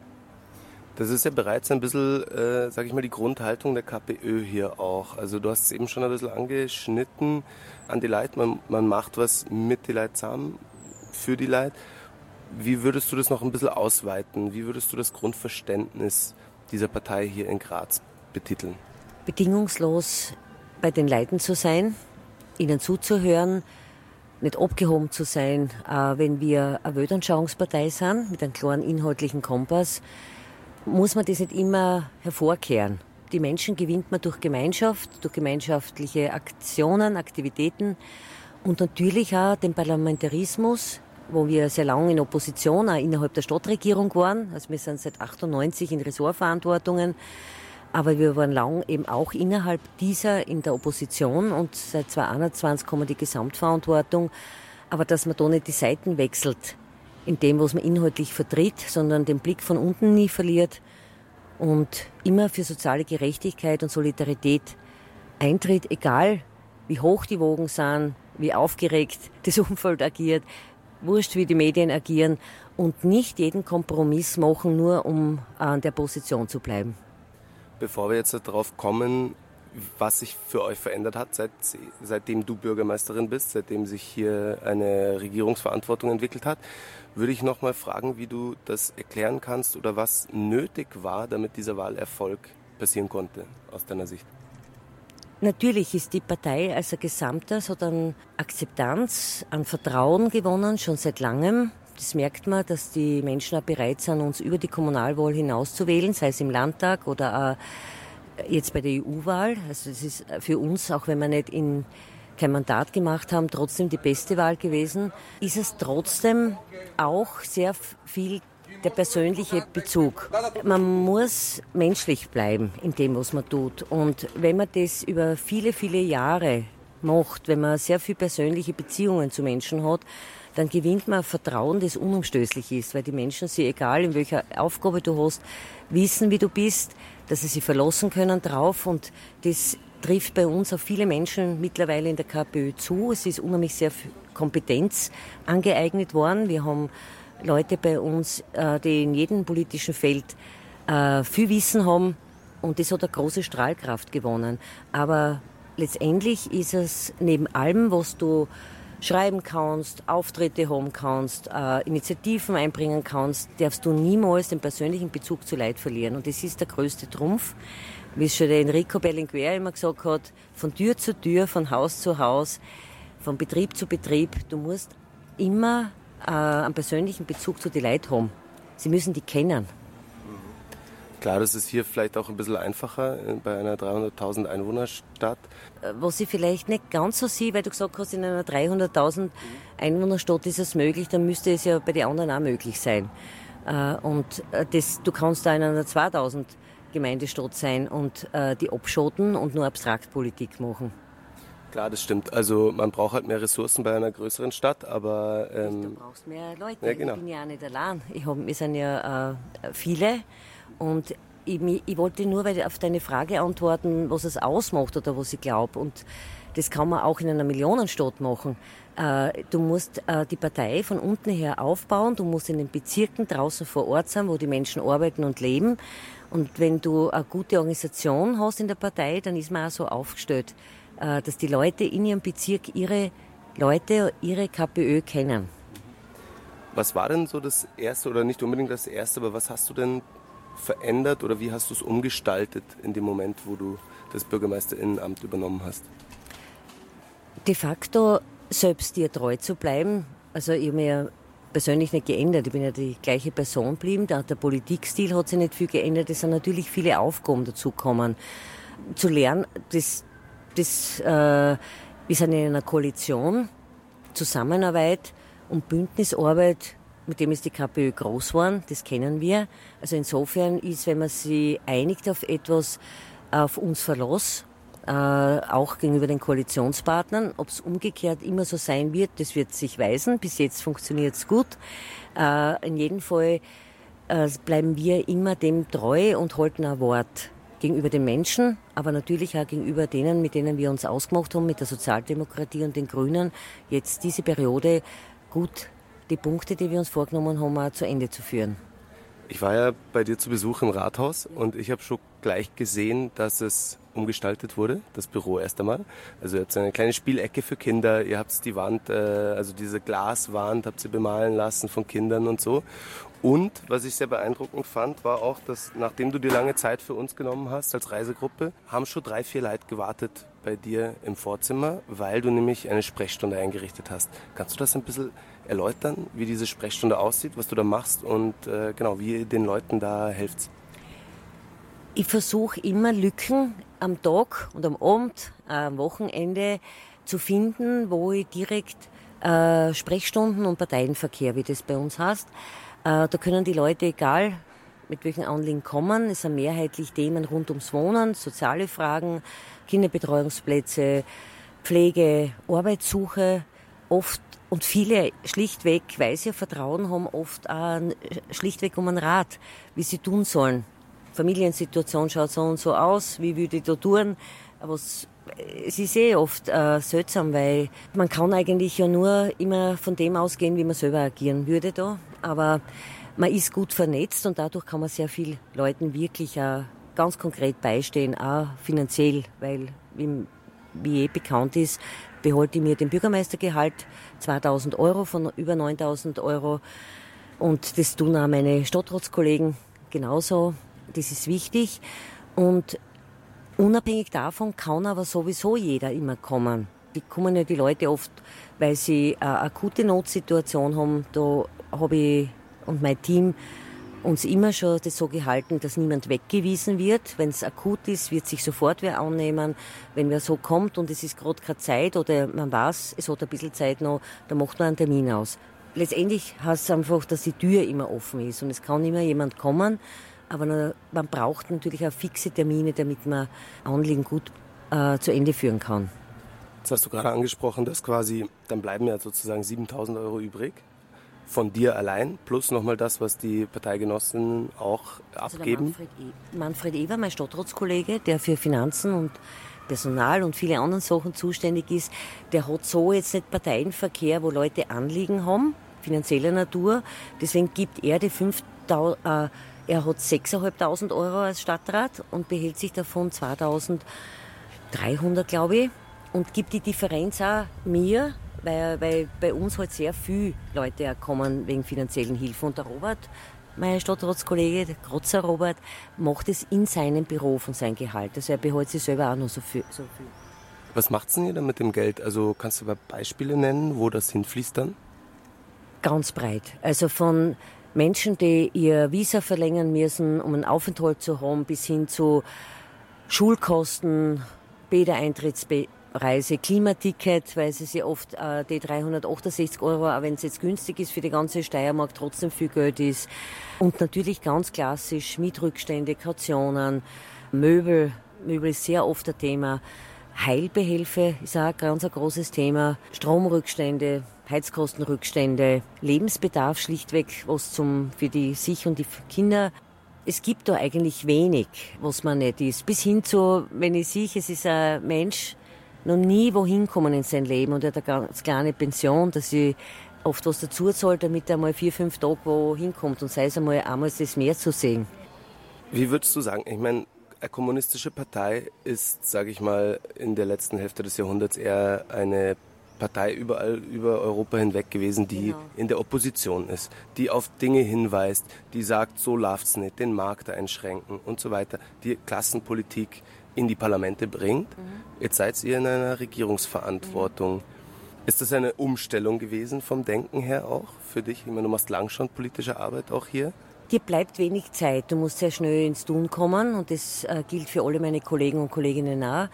S1: Das ist ja bereits ein bisschen, äh, sag ich mal, die Grundhaltung der KPÖ hier auch. Also du hast es eben schon ein bisschen angeschnitten an die Leute. Man, man macht was mit die Leute zusammen, für die Leute. Wie würdest du das noch ein bisschen ausweiten? Wie würdest du das Grundverständnis dieser Partei hier in Graz betiteln?
S5: Bedingungslos bei den Leuten zu sein, ihnen zuzuhören, nicht abgehoben zu sein, äh, wenn wir eine Weltanschauungspartei sind, mit einem klaren inhaltlichen Kompass, muss man das nicht immer hervorkehren. Die Menschen gewinnt man durch Gemeinschaft, durch gemeinschaftliche Aktionen, Aktivitäten und natürlich auch den Parlamentarismus, wo wir sehr lange in Opposition, auch innerhalb der Stadtregierung waren. Also wir sind seit achtundneunzig in Ressortverantwortungen, aber wir waren lang eben auch innerhalb dieser in der Opposition und seit zweitausendeinundzwanzig kommen die Gesamtverantwortung. Aber dass man da nicht die Seiten wechselt in dem, was man inhaltlich vertritt, sondern den Blick von unten nie verliert und immer für soziale Gerechtigkeit und Solidarität eintritt, egal wie hoch die Wogen sind, wie aufgeregt das Umfeld agiert, wurscht wie die Medien agieren und nicht jeden Kompromiss machen, nur um an der Position zu bleiben.
S1: Bevor wir jetzt darauf kommen, was sich für euch verändert hat, seit, seitdem du Bürgermeisterin bist, seitdem sich hier eine Regierungsverantwortung entwickelt hat, würde ich noch mal fragen, wie du das erklären kannst oder was nötig war, damit dieser Wahlerfolg passieren konnte, aus deiner Sicht.
S5: Natürlich ist die Partei als ein Gesamtes hat an Akzeptanz, an Vertrauen gewonnen, schon seit langem. Das merkt man, dass die Menschen auch bereit sind, uns über die Kommunalwahl hinaus zu wählen, sei es im Landtag oder auch jetzt bei der E U-Wahl. Also es ist für uns, auch wenn wir nicht in kein Mandat gemacht haben, trotzdem die beste Wahl gewesen. Ist es trotzdem auch sehr viel der persönliche Bezug. Man muss menschlich bleiben in dem, was man tut. Und wenn man das über viele, viele Jahre macht, wenn man sehr viele persönliche Beziehungen zu Menschen hat, dann gewinnt man Vertrauen, das unumstößlich ist, weil die Menschen sie, egal in welcher Aufgabe du hast, wissen, wie du bist, dass sie sich verlassen können drauf und das trifft bei uns auf viele Menschen mittlerweile in der KPÖ zu. Es ist unheimlich sehr viel Kompetenz angeeignet worden. Wir haben Leute bei uns, die in jedem politischen Feld viel Wissen haben und das hat eine große Strahlkraft gewonnen. Aber letztendlich ist es neben allem, was du schreiben kannst, Auftritte haben kannst, äh, Initiativen einbringen kannst, darfst du niemals den persönlichen Bezug zu Leuten verlieren. Und das ist der größte Trumpf, wie es schon der Enrico Berlinguer immer gesagt hat, von Tür zu Tür, von Haus zu Haus, von Betrieb zu Betrieb. Du musst immer äh, einen persönlichen Bezug zu den Leuten haben. Sie müssen die kennen.
S1: Klar, das ist hier vielleicht auch ein bisschen einfacher bei einer dreihunderttausend Einwohnerstadt.
S5: Was ich vielleicht nicht ganz so sehe, weil du gesagt hast, in einer dreihunderttausend Einwohnerstadt ist es möglich, dann müsste es ja bei den anderen auch möglich sein. Und das, du kannst da in einer zweitausend Gemeindestadt sein und die abschotten und nur Abstraktpolitik machen.
S1: Klar, das stimmt. Also man braucht halt mehr Ressourcen bei einer größeren Stadt, aber... Ähm,
S5: du brauchst mehr Leute.
S1: Ja, genau.
S5: Ich bin ja auch nicht allein. Ich hab, wir sind ja äh, viele und ich, ich wollte nur weil auf deine Frage antworten, was es ausmacht oder was ich glaube. Und das kann man auch in einer Millionenstadt machen. Äh, du musst äh, die Partei von unten her aufbauen, du musst in den Bezirken draußen vor Ort sein, wo die Menschen arbeiten und leben. Und wenn du eine gute Organisation hast in der Partei, dann ist man auch so aufgestellt, äh, dass die Leute in ihrem Bezirk ihre Leute, ihre KPÖ kennen.
S1: Was war denn so das Erste, oder nicht unbedingt das Erste, aber was hast du denn verändert oder wie hast du es umgestaltet in dem Moment, wo du das Bürgermeisterinnenamt übernommen hast?
S5: De facto selbst dir treu zu bleiben. Also ich habe mich ja persönlich nicht geändert. Ich bin ja die gleiche Person geblieben. Der, der Politikstil hat sich nicht viel geändert. Es sind natürlich viele Aufgaben dazugekommen. Zu lernen, das, das, äh, wir sind in einer Koalition, Zusammenarbeit und Bündnisarbeit, mit dem ist die KPÖ groß geworden, das kennen wir. Also insofern ist, wenn man sich einigt auf etwas, auf uns Verlass, äh, auch gegenüber den Koalitionspartnern. Ob es umgekehrt immer so sein wird, das wird sich weisen. Bis jetzt funktioniert es gut. Äh, in jedem Fall äh, bleiben wir immer dem treu und halten ein Wort gegenüber den Menschen, aber natürlich auch gegenüber denen, mit denen wir uns ausgemacht haben, mit der Sozialdemokratie und den Grünen, jetzt diese Periode gut die Punkte, die wir uns vorgenommen haben, auch zu Ende zu führen.
S1: Ich war ja bei dir zu Besuch im Rathaus und ich habe schon gleich gesehen, dass es umgestaltet wurde, das Büro erst einmal. Also ihr habt eine kleine Spielecke für Kinder, ihr habt die Wand, äh, also diese Glaswand, habt ihr bemalen lassen von Kindern und so. Und was ich sehr beeindruckend fand, war auch, dass nachdem du dir lange Zeit für uns genommen hast als Reisegruppe, haben schon drei, vier Leute gewartet bei dir im Vorzimmer, weil du nämlich eine Sprechstunde eingerichtet hast. Kannst du das ein bisschen erläutern, wie diese Sprechstunde aussieht, was du da machst und äh, genau, wie ihr den Leuten da helft?
S5: Ich versuche immer Lücken am Tag und am Abend, äh, am Wochenende zu finden, wo ich direkt äh, Sprechstunden und Parteienverkehr, wie das bei uns heißt, äh, da können die Leute, egal mit welchen Anliegen kommen, es sind mehrheitlich Themen rund ums Wohnen, soziale Fragen, Kinderbetreuungsplätze, Pflege, Arbeitssuche, oft und viele schlichtweg, weil sie Vertrauen haben, oft auch schlichtweg um einen Rat, wie sie tun sollen. Familiensituation schaut so und so aus, wie würde ich da tun? Aber es, es ist eh oft äh, seltsam, weil man kann eigentlich ja nur immer von dem ausgehen, wie man selber agieren würde da. Aber man ist gut vernetzt und dadurch kann man sehr vielen Leuten wirklich auch ganz konkret beistehen, auch finanziell, weil, wie, wie eh bekannt ist, behalte ich mir den Bürgermeistergehalt, zweitausend Euro von über neuntausend Euro. Und das tun auch meine Stadtratskollegen genauso. Das ist wichtig. Und unabhängig davon kann aber sowieso jeder immer kommen. Die kommen ja die Leute oft, weil sie eine akute Notsituation haben. Da habe ich und mein Team uns immer schon das so gehalten, dass niemand weggewiesen wird. Wenn es akut ist, wird sich sofort wer annehmen. Wenn wer so kommt und es ist gerade keine Zeit oder man weiß, es hat ein bisschen Zeit noch, dann macht man einen Termin aus. Letztendlich heißt es einfach, dass die Tür immer offen ist und es kann immer jemand kommen, aber man braucht natürlich auch fixe Termine, damit man Anliegen gut äh, zu Ende führen kann.
S1: Jetzt hast du gerade angesprochen, dass quasi, dann bleiben ja sozusagen siebentausend Euro übrig. Von dir allein, plus nochmal das, was die Parteigenossinnen auch
S5: also
S1: abgeben?
S5: Manfred, e- Manfred Ewer, mein Stadtratskollege, der für Finanzen und Personal und viele andere Sachen zuständig ist, der hat so jetzt nicht Parteienverkehr, wo Leute Anliegen haben, finanzieller Natur. Deswegen gibt er die fünftausend, äh, er hat sechstausendfünfhundert Euro als Stadtrat und behält sich davon zweitausenddreihundert, glaube ich, und gibt die Differenz auch mir, Weil, weil bei uns halt sehr viele Leute auch kommen wegen finanziellen Hilfen. Und der Robert, mein Stadtratskollege, der Grotzer Robert, macht es in seinem Büro von seinem Gehalt. Also er behält sich selber auch noch so viel. So viel.
S1: Was macht's denn ihr dann mit dem Geld? Also kannst du mal Beispiele nennen, wo das hinfließt dann?
S5: Ganz breit. Also von Menschen, die ihr Visa verlängern müssen, um einen Aufenthalt zu haben, bis hin zu Schulkosten, Bädereintrittsreise, Klimaticket, weil es ist ja oft äh, die dreihundertachtundsechzig Euro, auch wenn es jetzt günstig ist für die ganze Steiermark, trotzdem viel Geld ist. Und natürlich ganz klassisch Mietrückstände, Kautionen, Möbel. Möbel ist sehr oft ein Thema. Heilbehelfe ist auch ein ganz ein großes Thema. Stromrückstände, Heizkostenrückstände, Lebensbedarf schlichtweg, was zum, für die sich und die Kinder. Es gibt da eigentlich wenig, was man nicht ist. Bis hin zu, wenn ich sehe, es ist ein Mensch noch nie wohin kommen in sein Leben und er hat eine ganz kleine Pension, dass ich oft was dazu zahlt, damit er mal vier, fünf Tage wo hinkommt und sei es einmal einmal das Meer zu sehen.
S1: Wie würdest du sagen, ich meine, eine kommunistische Partei ist, sage ich mal, in der letzten Hälfte des Jahrhunderts eher eine Partei überall über Europa hinweg gewesen, die genau. in der Opposition ist, die auf Dinge hinweist, die sagt, so läuft's nicht, den Markt einschränken und so weiter, die Klassenpolitik in die Parlamente bringt. Mhm. Jetzt seid ihr in einer Regierungsverantwortung. Mhm. Ist das eine Umstellung gewesen vom Denken her auch für dich? Ich meine, du machst lang schon politische Arbeit auch hier.
S5: Dir bleibt wenig Zeit, du musst sehr schnell ins Tun kommen und das äh, gilt für alle meine Kollegen und Kolleginnen auch.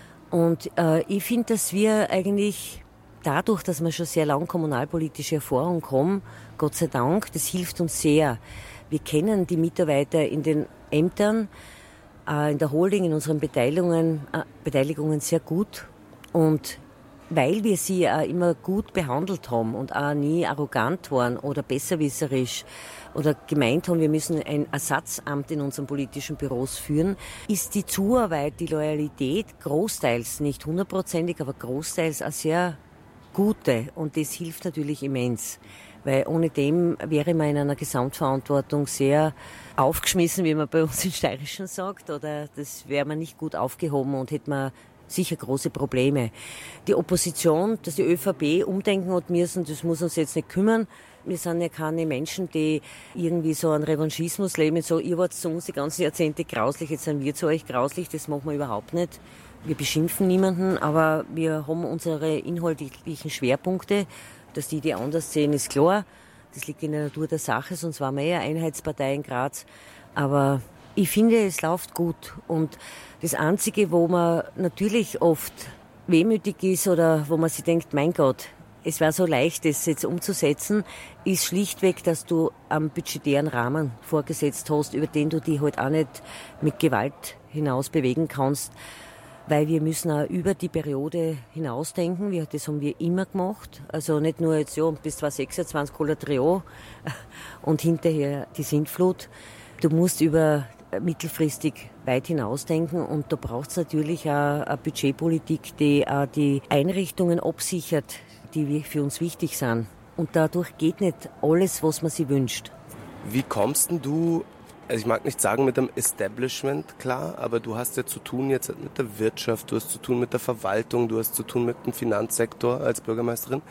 S5: Und äh, ich finde, dass wir eigentlich dadurch, dass wir schon sehr lange kommunalpolitische Erfahrung haben, Gott sei Dank, das hilft uns sehr. Wir kennen die Mitarbeiter in den Ämtern, äh, in der Holding, in unseren Beteiligungen, äh, Beteiligungen sehr gut. Und weil wir sie auch immer gut behandelt haben und auch nie arrogant waren oder besserwisserisch oder gemeint haben, wir müssen ein Ersatzamt in unseren politischen Büros führen, ist die Zuarbeit, die Loyalität großteils, nicht hundertprozentig, aber großteils auch sehr gute. Und das hilft natürlich immens. Weil ohne dem wäre man in einer Gesamtverantwortung sehr aufgeschmissen, wie man bei uns im Steirischen sagt, oder das wäre man nicht gut aufgehoben und hätte man sicher große Probleme. Die Opposition, dass die ÖVP umdenken hat müssen, das muss uns jetzt nicht kümmern. Wir sind ja keine Menschen, die irgendwie so einen Revanchismus leben, so, ihr wart zu uns die ganzen Jahrzehnte grauslich, jetzt sind wir zu euch grauslich, das machen wir überhaupt nicht. Wir beschimpfen niemanden, aber wir haben unsere inhaltlichen Schwerpunkte. Dass die, die anders sehen, ist klar. Das liegt in der Natur der Sache, sonst waren wir ja Einheitspartei in Graz. Aber ich finde, es läuft gut. Und das Einzige, wo man natürlich oft wehmütig ist oder wo man sich denkt, mein Gott, es wäre so leicht, das jetzt umzusetzen, ist schlichtweg, dass du einen budgetären Rahmen vorgesetzt hast, über den du dich halt auch nicht mit Gewalt hinaus bewegen kannst. Weil wir müssen auch über die Periode hinausdenken. Wir, das haben wir immer gemacht. Also nicht nur jetzt, ja, bis zweitausendsechsundzwanzig Cola Trio und hinterher die Sintflut. Du musst über mittelfristig weit hinausdenken und da braucht es natürlich auch eine Budgetpolitik, die auch die Einrichtungen absichert, die für uns wichtig sind. Und dadurch geht nicht alles, was man sich wünscht.
S1: Wie kommst denn du, also ich mag nicht sagen mit dem Establishment, klar, aber du hast ja zu tun jetzt mit der Wirtschaft, du hast zu tun mit der Verwaltung, du hast zu tun mit dem Finanzsektor als Bürgermeisterin.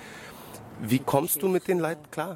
S1: Wie kommst du mit den Leuten klar?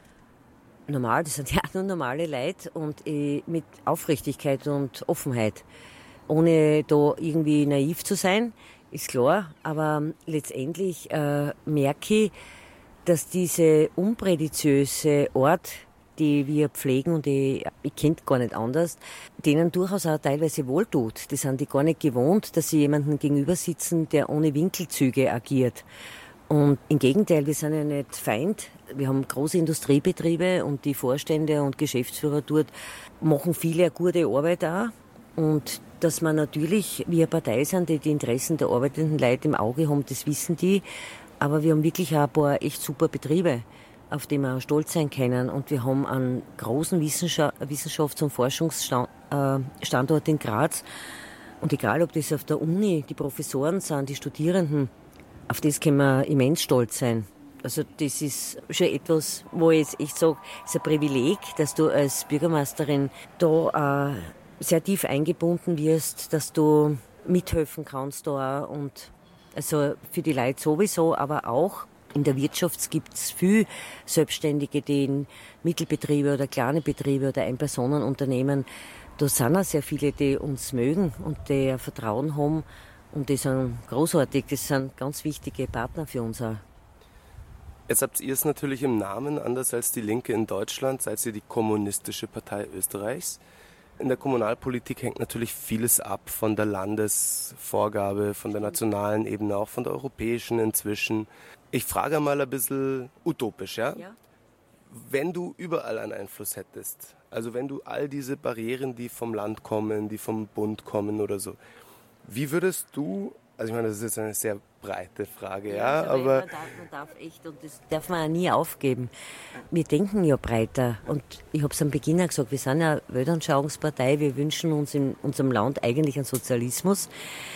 S5: Normal, das sind ja nur normale Leute und äh, mit Aufrichtigkeit und Offenheit. Ohne da irgendwie naiv zu sein, ist klar, aber letztendlich äh, merke ich, dass diese unprätentiöse Art, die wir pflegen und die, ich kenne gar nicht anders, denen durchaus auch teilweise wohltut. Die sind die gar nicht gewohnt, dass sie jemanden gegenüber sitzen, der ohne Winkelzüge agiert. Und im Gegenteil, wir sind ja nicht Feind. Wir haben große Industriebetriebe und die Vorstände und Geschäftsführer dort machen viele eine gute Arbeit auch. Und dass man natürlich, wir eine Partei sind, die die Interessen der arbeitenden Leute im Auge haben, das wissen die. Aber wir haben wirklich auch ein paar echt super Betriebe, auf die wir auch stolz sein können. Und wir haben einen großen Wissenschafts- und Forschungsstandort in Graz. Und egal, ob das auf der Uni die Professoren sind, die Studierenden, auf das können wir immens stolz sein. Also das ist schon etwas, wo ich jetzt echt sage, es ist ein Privileg, dass du als Bürgermeisterin da äh, sehr tief eingebunden wirst, dass du mithelfen kannst da auch. Und also für die Leute sowieso, aber auch in der Wirtschaft gibt es viele Selbstständige, die in Mittelbetriebe oder kleine Betriebe oder Ein-Personen-Unternehmen, da sind auch sehr viele, die uns mögen und die Vertrauen haben. Und die sind großartig, das sind ganz wichtige Partner für uns auch.
S1: Jetzt habt ihr es natürlich im Namen, anders als die Linke in Deutschland, seid ihr die Kommunistische Partei Österreichs. In der Kommunalpolitik hängt natürlich vieles ab von der Landesvorgabe, von der nationalen Ebene, auch von der europäischen inzwischen. Ich frage mal ein bisschen utopisch, ja?
S5: Ja.
S1: Wenn du überall einen Einfluss hättest, also wenn du all diese Barrieren, die vom Land kommen, die vom Bund kommen oder so, wie würdest du, also ich meine, das ist jetzt eine sehr breite Frage, ja,
S5: ja
S1: aber...
S5: Man darf, man darf echt, und das darf man auch nie aufgeben. Wir denken ja breiter, und ich habe es am Beginn auch gesagt, wir sind ja eine Weltanschauungspartei, wir wünschen uns in unserem Land eigentlich einen Sozialismus,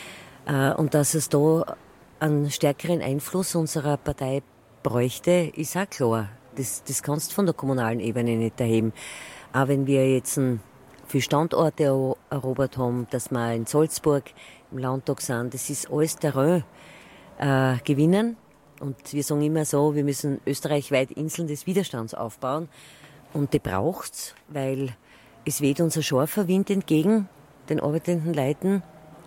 S5: äh, und dass es da einen stärkeren Einfluss unserer Partei bräuchte, ist auch klar. Das, das kannst du von der kommunalen Ebene nicht erheben. Auch wenn wir jetzt ein, viele Standorte erobert haben, dass wir in Salzburg im Landtag sind, das ist alles Terrain äh, gewinnen. Und wir sagen immer so, wir müssen österreichweit Inseln des Widerstands aufbauen. Und die braucht's, weil es weht uns ein scharfer Wind entgegen, den arbeitenden Leuten.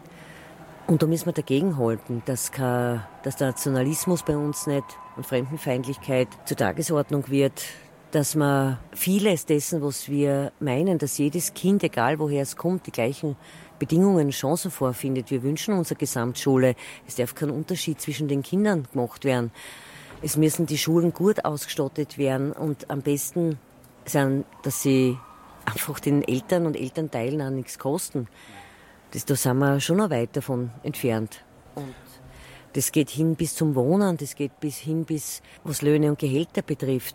S5: Und da müssen wir dagegenhalten, dass, kein, dass der Nationalismus bei uns nicht und Fremdenfeindlichkeit zur Tagesordnung wird, dass man vieles dessen, was wir meinen, dass jedes Kind, egal woher es kommt, die gleichen Bedingungen, Chancen vorfindet. Wir wünschen uns eine Gesamtschule. Es darf kein Unterschied zwischen den Kindern gemacht werden. Es müssen die Schulen gut ausgestattet werden und am besten sein, dass sie einfach den Eltern und Elternteilen auch nichts kosten. Das, da sind wir schon noch weit davon entfernt. Und das geht hin bis zum Wohnen, das geht bis hin bis, was Löhne und Gehälter betrifft.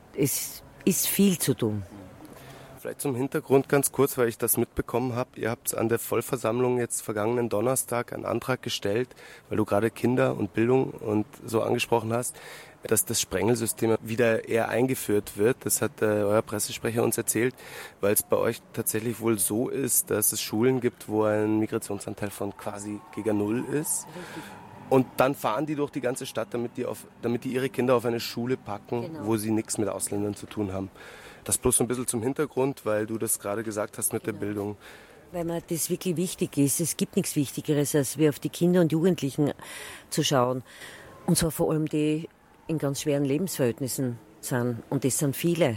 S5: Es ist viel zu tun.
S1: Vielleicht zum Hintergrund ganz kurz, weil ich das mitbekommen habe. Ihr habt an der Vollversammlung jetzt vergangenen Donnerstag einen Antrag gestellt, weil du gerade Kinder und Bildung und so angesprochen hast, dass das Sprengelsystem wieder eher eingeführt wird. Das hat äh, euer Pressesprecher uns erzählt, weil es bei euch tatsächlich wohl so ist, dass es Schulen gibt, wo ein Migrationsanteil von quasi gegen Null ist. Und dann fahren die durch die ganze Stadt, damit die, auf, damit die ihre Kinder auf eine Schule packen, genau, wo sie nichts mit Ausländern zu tun haben. Das bloß so ein bisschen zum Hintergrund, weil du das gerade gesagt hast mit genau. der Bildung.
S5: Weil mir das wirklich wichtig ist. Es gibt nichts Wichtigeres, als wir auf die Kinder und Jugendlichen zu schauen. Und zwar vor allem die in ganz schweren Lebensverhältnissen sind. Und das sind viele.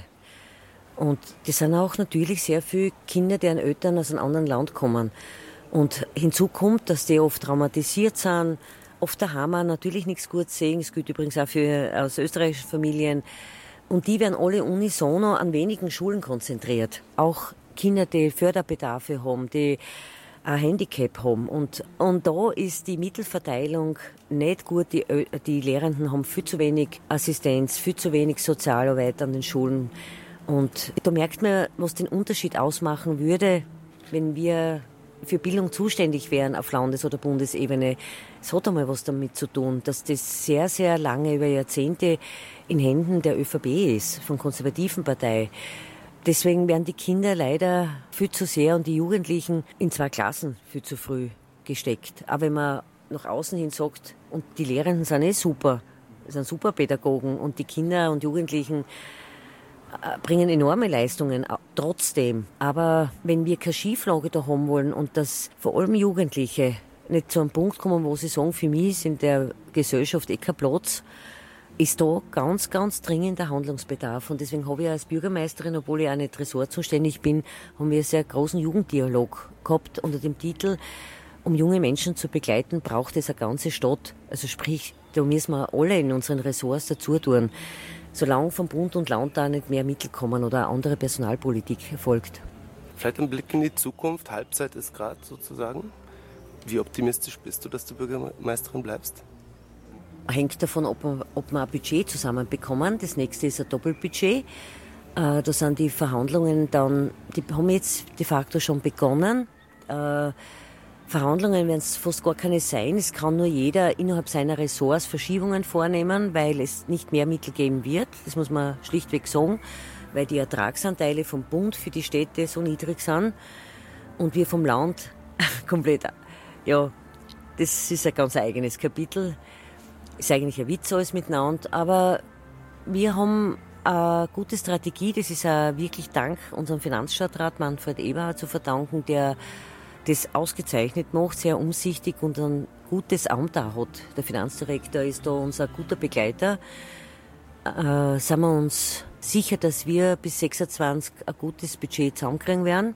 S5: Und das sind auch natürlich sehr viele Kinder, deren Eltern aus einem anderen Land kommen. Und hinzu kommt, dass die oft traumatisiert sind, oft daheim auch natürlich nichts Gutes sehen. Das gilt übrigens auch für aus österreichischen Familien. Und die werden alle unisono an wenigen Schulen konzentriert. Auch Kinder, die Förderbedarfe haben, die ein Handicap haben. Und, und da ist die Mittelverteilung nicht gut. Die, die Lehrenden haben viel zu wenig Assistenz, viel zu wenig Sozialarbeit an den Schulen. Und da merkt man, was den Unterschied ausmachen würde, wenn wir für Bildung zuständig wären auf Landes- oder Bundesebene. Es hat einmal was damit zu tun, dass das sehr, sehr lange, über Jahrzehnte in Händen der ÖVP ist, von konservativen Partei. Deswegen werden die Kinder leider viel zu sehr und die Jugendlichen in zwei Klassen viel zu früh gesteckt. Aber wenn man nach außen hin sagt, und die Lehrenden sind eh super, sind super Pädagogen und die Kinder und Jugendlichen bringen enorme Leistungen, trotzdem. Aber wenn wir keine Schieflage da haben wollen und dass vor allem Jugendliche nicht zu einem Punkt kommen, wo sie sagen, für mich ist in der Gesellschaft eh kein Platz, ist da ganz, ganz dringender Handlungsbedarf. Und deswegen habe ich als Bürgermeisterin, obwohl ich auch nicht ressortzuständig bin, haben wir einen sehr großen Jugenddialog gehabt unter dem Titel, um junge Menschen zu begleiten, braucht es eine ganze Stadt. Also sprich, da müssen wir alle in unseren Ressorts dazu tun, solange vom Bund und Land da nicht mehr Mittel kommen oder eine andere Personalpolitik erfolgt.
S1: Vielleicht ein Blick in die Zukunft, Halbzeit ist gerade sozusagen. Wie optimistisch bist du, dass du Bürgermeisterin bleibst?
S5: Hängt davon, ob wir, ob wir ein Budget zusammenbekommen. Das nächste ist ein Doppelbudget. Äh, da sind die Verhandlungen dann, die haben jetzt de facto schon begonnen. Äh, Verhandlungen werden es fast gar keine sein. Es kann nur jeder innerhalb seiner Ressorts Verschiebungen vornehmen, weil es nicht mehr Mittel geben wird. Das muss man schlichtweg sagen, weil die Ertragsanteile vom Bund für die Städte so niedrig sind und wir vom Land komplett, ja, das ist ein ganz eigenes Kapitel. Ist eigentlich ein Witz alles miteinander, aber wir haben eine gute Strategie. Das ist auch wirklich dank unserem Finanzstadtrat Manfred Eberhard zu verdanken, der das ausgezeichnet macht, sehr umsichtig und ein gutes Amt auch hat. Der Finanzdirektor ist da unser guter Begleiter. Äh, sind wir uns sicher, dass wir bis sechsundzwanzig ein gutes Budget zusammenkriegen werden.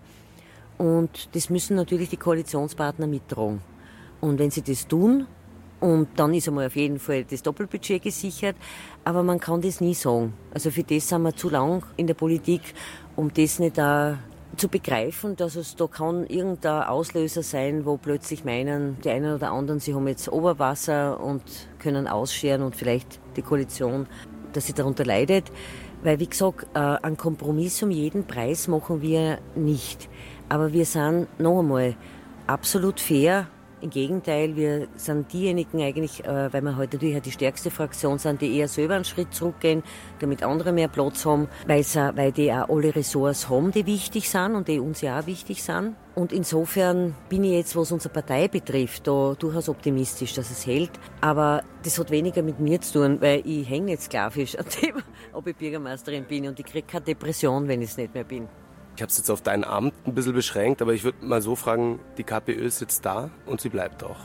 S5: Und das müssen natürlich die Koalitionspartner mittragen. Und wenn sie das tun, und dann ist einmal auf jeden Fall das Doppelbudget gesichert, aber man kann das nie sagen. Also für das sind wir zu lang in der Politik, um das nicht auch zu begreifen, dass es da kann irgendein Auslöser sein, wo plötzlich meinen, die einen oder anderen, sie haben jetzt Oberwasser und können ausscheren und vielleicht die Koalition, dass sie darunter leidet. Weil, wie gesagt, einen Kompromiss um jeden Preis machen wir nicht. Aber wir sind noch einmal absolut fair. Im Gegenteil, wir sind diejenigen eigentlich, äh, weil wir heute natürlich die stärkste Fraktion sind, die eher selber einen Schritt zurückgehen, damit andere mehr Platz haben, weil, sie, weil die auch alle Ressorts haben, die wichtig sind und die uns ja auch wichtig sind. Und insofern bin ich jetzt, was unsere Partei betrifft, da durchaus optimistisch, dass es hält. Aber das hat weniger mit mir zu tun, weil ich hänge nicht sklavisch an dem, ob ich Bürgermeisterin bin und ich kriege keine Depression, wenn ich es nicht mehr bin.
S1: Ich habe es jetzt auf dein Amt ein bisschen beschränkt, aber ich würde mal so fragen, die KPÖ ist jetzt da und sie bleibt auch.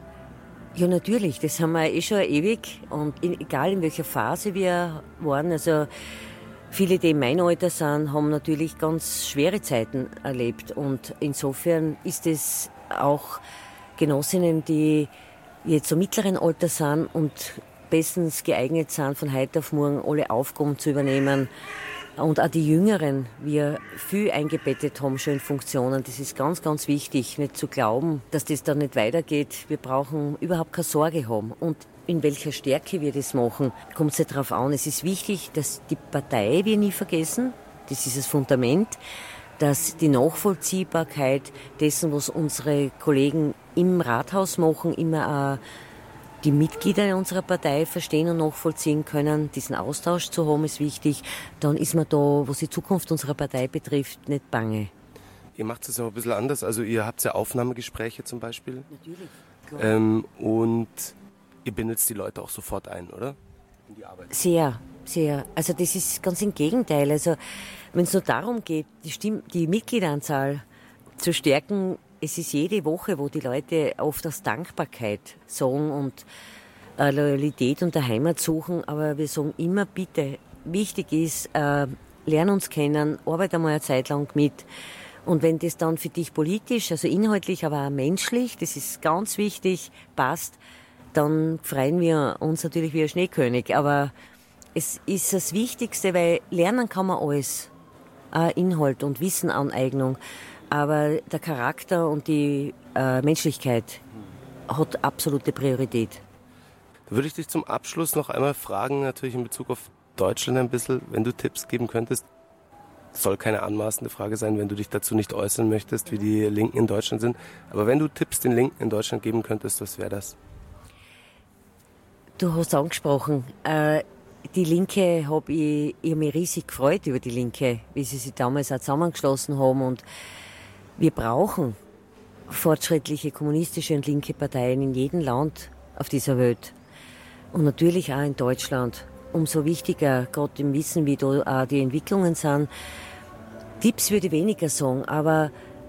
S5: Ja, natürlich, das haben wir eh schon ewig und in, egal in welcher Phase wir waren, also viele, die in meinem Alter sind, haben natürlich ganz schwere Zeiten erlebt und insofern ist es auch Genossinnen, die jetzt so mittleren Alter sind und bestens geeignet sind, von heute auf morgen alle Aufgaben zu übernehmen. Und auch die Jüngeren, wir viel eingebettet haben schon in Funktionen. Das ist ganz, ganz wichtig, nicht zu glauben, dass das dann nicht weitergeht. Wir brauchen überhaupt keine Sorge haben. Und in welcher Stärke wir das machen, kommt es ja darauf an. Es ist wichtig, dass die Partei wir nie vergessen. Das ist das Fundament. Dass die Nachvollziehbarkeit dessen, was unsere Kollegen im Rathaus machen, immer auch die Mitglieder unserer Partei verstehen und nachvollziehen können. Diesen Austausch zu haben, ist wichtig. Dann ist man da, was die Zukunft unserer Partei betrifft, nicht bange.
S1: Ihr macht es aber ein bisschen anders. Also ihr habt ja Aufnahmegespräche zum Beispiel.
S5: Natürlich, klar.
S1: Ähm, und ihr bindet die Leute auch sofort ein, oder? In die Arbeit.
S5: Sehr, sehr. Also das ist ganz im Gegenteil. Also wenn es nur darum geht, die, Stimm- die Mitgliederanzahl zu stärken, es ist jede Woche, wo die Leute oft aus Dankbarkeit sagen und äh, Loyalität und der Heimat suchen, aber wir sagen immer bitte, wichtig ist, äh, lern uns kennen, arbeite einmal eine Zeit lang mit und wenn das dann für dich politisch, also inhaltlich, aber auch menschlich, das ist ganz wichtig, passt, dann freuen wir uns natürlich wie ein Schneekönig, aber es ist das Wichtigste, weil lernen kann man alles, äh, Inhalt und Wissenaneignung. Aber der Charakter und die äh, Menschlichkeit hat absolute Priorität.
S1: Da würde ich dich zum Abschluss noch einmal fragen, natürlich in Bezug auf Deutschland ein bisschen, wenn du Tipps geben könntest. Das soll keine anmaßende Frage sein, wenn du dich dazu nicht äußern möchtest, wie die Linken in Deutschland sind. Aber wenn du Tipps den Linken in Deutschland geben könntest, was wäre das?
S5: Du hast angesprochen, äh, die Linke, hab ich, ich habe mich riesig gefreut über die Linke, wie sie sich damals auch zusammengeschlossen haben und wir brauchen fortschrittliche kommunistische und linke Parteien in jedem Land auf dieser Welt. Und natürlich auch in Deutschland. Umso wichtiger, gerade im Wissen, wie da auch die Entwicklungen sind. Tipps würde ich weniger sagen, aber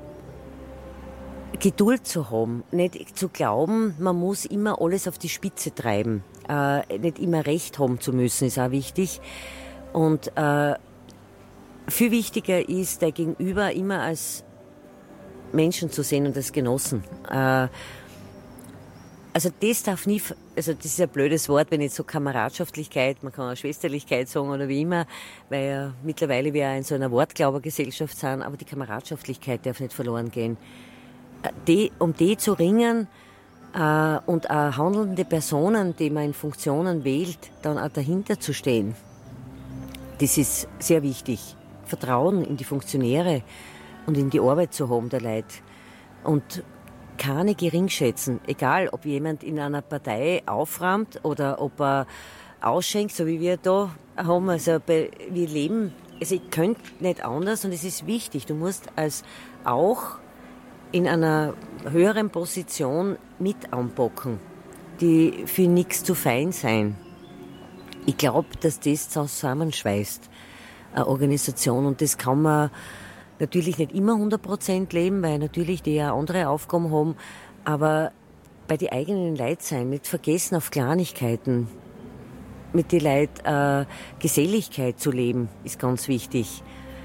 S5: Geduld zu haben. Nicht zu glauben, man muss immer alles auf die Spitze treiben. Äh, nicht immer Recht haben zu müssen, ist auch wichtig. Und äh, viel wichtiger ist, der Gegenüber immer als Menschen zu sehen und als Genossen. Äh, also das darf nie, also das ist ein blödes Wort, wenn jetzt so Kameradschaftlichkeit, man kann auch Schwesterlichkeit sagen oder wie immer, weil ja mittlerweile wir in so einer Wortglaubergesellschaft sind, aber die Kameradschaftlichkeit darf nicht verloren gehen. Äh, die, um die zu ringen äh, und auch handelnde Personen, die man in Funktionen wählt, dann auch dahinter zu stehen, das ist sehr wichtig. Vertrauen in die Funktionäre und in die Arbeit zu haben der Leute. Und keine geringschätzen, egal ob jemand in einer Partei aufräumt oder ob er ausschenkt, so wie wir da haben. Also wir leben, also ich könnte nicht anders und es ist wichtig. Du musst als auch in einer höheren Position mit anpacken, die für nichts zu fein sein. Ich glaube, dass das zusammenschweißt, eine Organisation, und das kann man natürlich nicht immer hundert Prozent leben, weil natürlich die ja andere Aufgaben haben, aber bei den eigenen Leuten sein, nicht vergessen auf Kleinigkeiten, mit den Leuten äh, Geselligkeit zu leben, ist ganz wichtig.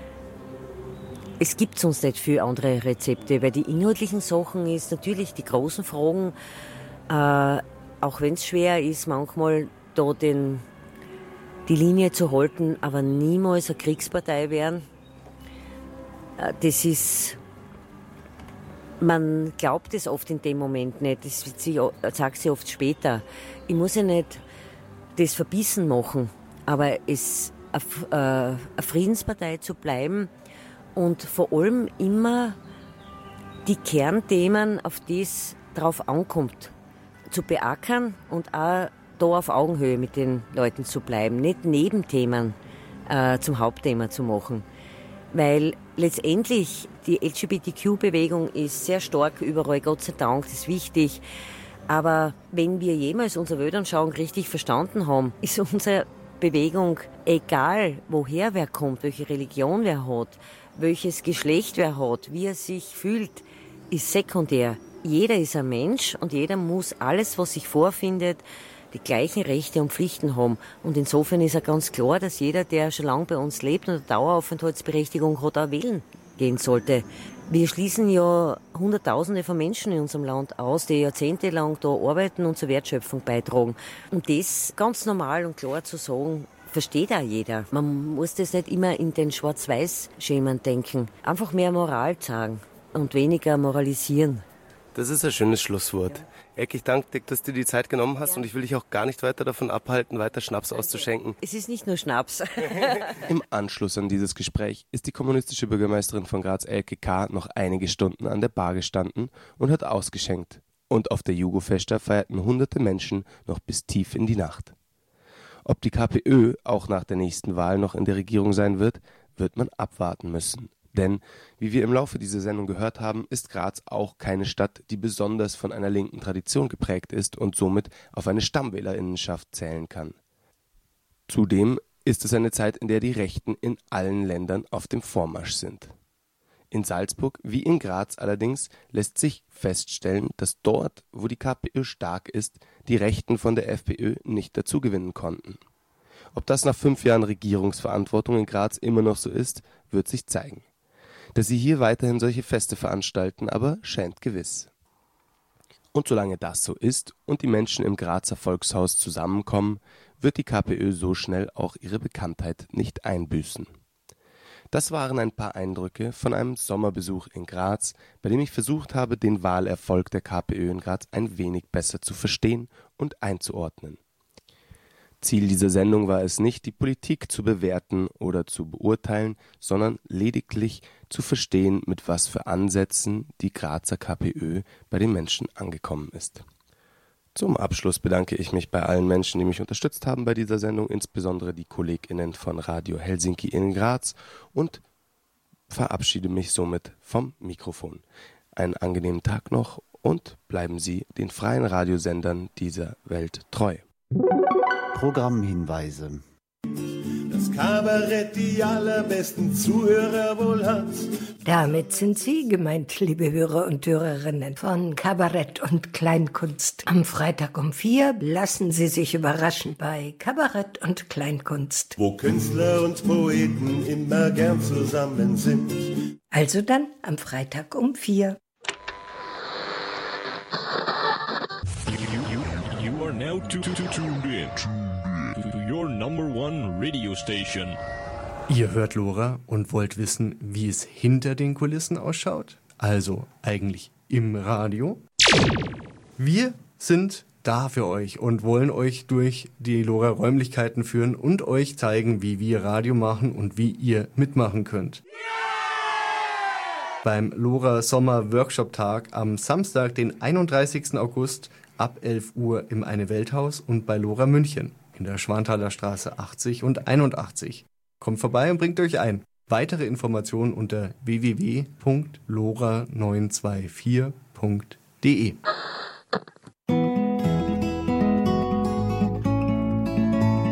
S5: Es gibt sonst nicht viele andere Rezepte, weil die inhaltlichen Sachen ist natürlich die großen Fragen, äh, auch wenn es schwer ist, manchmal da den, die Linie zu halten, aber niemals eine Kriegspartei werden. Äh, das ist, man glaubt es oft in dem Moment nicht, das wird sich, sagt sie oft später. Ich muss ja nicht das verbissen machen, aber es eine, äh, eine Friedenspartei zu bleiben und vor allem immer die Kernthemen, auf die es drauf ankommt, zu beackern und auch da auf Augenhöhe mit den Leuten zu bleiben, nicht Nebenthemen äh, zum Hauptthema zu machen. Weil letztendlich die L G B T Q-Bewegung ist sehr stark überall, Gott sei Dank, das ist wichtig. Aber wenn wir jemals unsere Weltanschauung richtig verstanden haben, ist unsere Bewegung, egal woher wer kommt, welche Religion wer hat, welches Geschlecht wer hat, wie er sich fühlt, ist sekundär. Jeder ist ein Mensch und jeder muss alles, was sich vorfindet, die gleichen Rechte und Pflichten haben. Und insofern ist ja ganz klar, dass jeder, der schon lange bei uns lebt und eine Daueraufenthaltsberechtigung hat, auch wählen gehen sollte. Wir schließen ja Hunderttausende von Menschen in unserem Land aus, die jahrzehntelang da arbeiten und zur Wertschöpfung beitragen. Und das ganz normal und klar zu sagen, versteht auch jeder. Man muss das nicht immer in den Schwarz-Weiß-Schemen denken. Einfach mehr Moral zeigen und weniger moralisieren.
S1: Das ist ein schönes Schlusswort. Ja. Elke, ich danke dir, dass du die Zeit genommen hast, ja. Und ich will dich auch gar nicht weiter davon abhalten, weiter Schnaps okay. auszuschenken.
S5: Es ist nicht nur Schnaps.
S1: Im Anschluss an dieses Gespräch ist die kommunistische Bürgermeisterin von Graz, Elke K., noch einige Stunden an der Bar gestanden und hat ausgeschenkt. Und auf der Jugo-Festa feierten hunderte Menschen noch bis tief in die Nacht. Ob die KPÖ auch nach der nächsten Wahl noch in der Regierung sein wird, wird man abwarten müssen. Denn, wie wir im Laufe dieser Sendung gehört haben, ist Graz auch keine Stadt, die besonders von einer linken Tradition geprägt ist und somit auf eine Stammwählerinnenschaft zählen kann. Zudem ist es eine Zeit, in der die Rechten in allen Ländern auf dem Vormarsch sind. In Salzburg wie in Graz allerdings lässt sich feststellen, dass dort, wo die KPÖ stark ist, die Rechten von der FPÖ nicht dazugewinnen konnten. Ob das nach fünf Jahren Regierungsverantwortung in Graz immer noch so ist, wird sich zeigen. Dass sie hier weiterhin solche Feste veranstalten, aber scheint gewiss. Und solange das so ist und die Menschen im Grazer Volkshaus zusammenkommen, wird die KPÖ so schnell auch ihre Bekanntheit nicht einbüßen. Das waren ein paar Eindrücke von einem Sommerbesuch in Graz, bei dem ich versucht habe, den Wahlerfolg der KPÖ in Graz ein wenig besser zu verstehen und einzuordnen. Ziel dieser Sendung war es nicht, die Politik zu bewerten oder zu beurteilen, sondern lediglich zu verstehen, mit was für Ansätzen die Grazer KPÖ bei den Menschen angekommen ist. Zum Abschluss bedanke ich mich bei allen Menschen, die mich unterstützt haben bei dieser Sendung, insbesondere die KollegInnen von Radio Helsinki in Graz, und verabschiede mich somit vom Mikrofon. Einen angenehmen Tag noch und bleiben Sie den freien Radiosendern dieser Welt treu.
S6: Programmhinweise.
S7: Das Kabarett die allerbesten Zuhörer wohl hat.
S8: Damit sind Sie gemeint, liebe Hörer und Hörerinnen von Kabarett und Kleinkunst. Am Freitag um vier lassen Sie sich überraschen bei Kabarett und Kleinkunst.
S7: Wo Künstler und Poeten immer gern zusammen sind.
S8: Also dann am Freitag um vier.
S9: You are now tuned in to your number one radio station.
S10: Ihr hört Lora und wollt wissen, wie es hinter den Kulissen ausschaut? Also eigentlich im Radio. Wir sind da für euch und wollen euch durch die Lora-Räumlichkeiten führen und euch zeigen, wie wir Radio machen und wie ihr mitmachen könnt. Beim Lora Sommer Workshop Tag am Samstag, den einunddreißigsten August ab elf Uhr im Eine-Welt-Haus und bei Lora München in der Schwanthaler Straße achtzig und einundachtzig. Kommt vorbei und bringt euch ein. Weitere Informationen unter w w w punkt lora neun zwei vier punkt d e.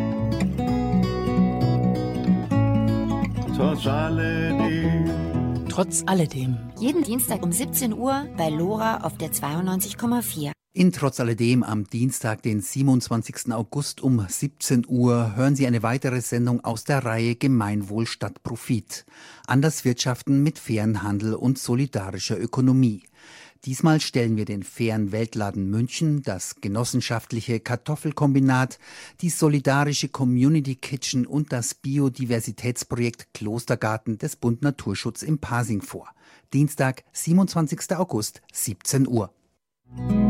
S7: Trotz alledem
S6: Trotz alledem.
S11: Jeden Dienstag um siebzehn Uhr bei Lora auf der zweiundneunzig Komma vier.
S12: In Trotz alledem am Dienstag, den siebenundzwanzigsten August um siebzehn Uhr hören Sie eine weitere Sendung aus der Reihe Gemeinwohl statt Profit. Anders wirtschaften mit fairen Handel und solidarischer Ökonomie. Diesmal stellen wir den fairen Weltladen München, das genossenschaftliche Kartoffelkombinat, die solidarische Community Kitchen und das Biodiversitätsprojekt Klostergarten des Bund Naturschutz im Pasing vor. Dienstag, siebenundzwanzigsten August, siebzehn Uhr.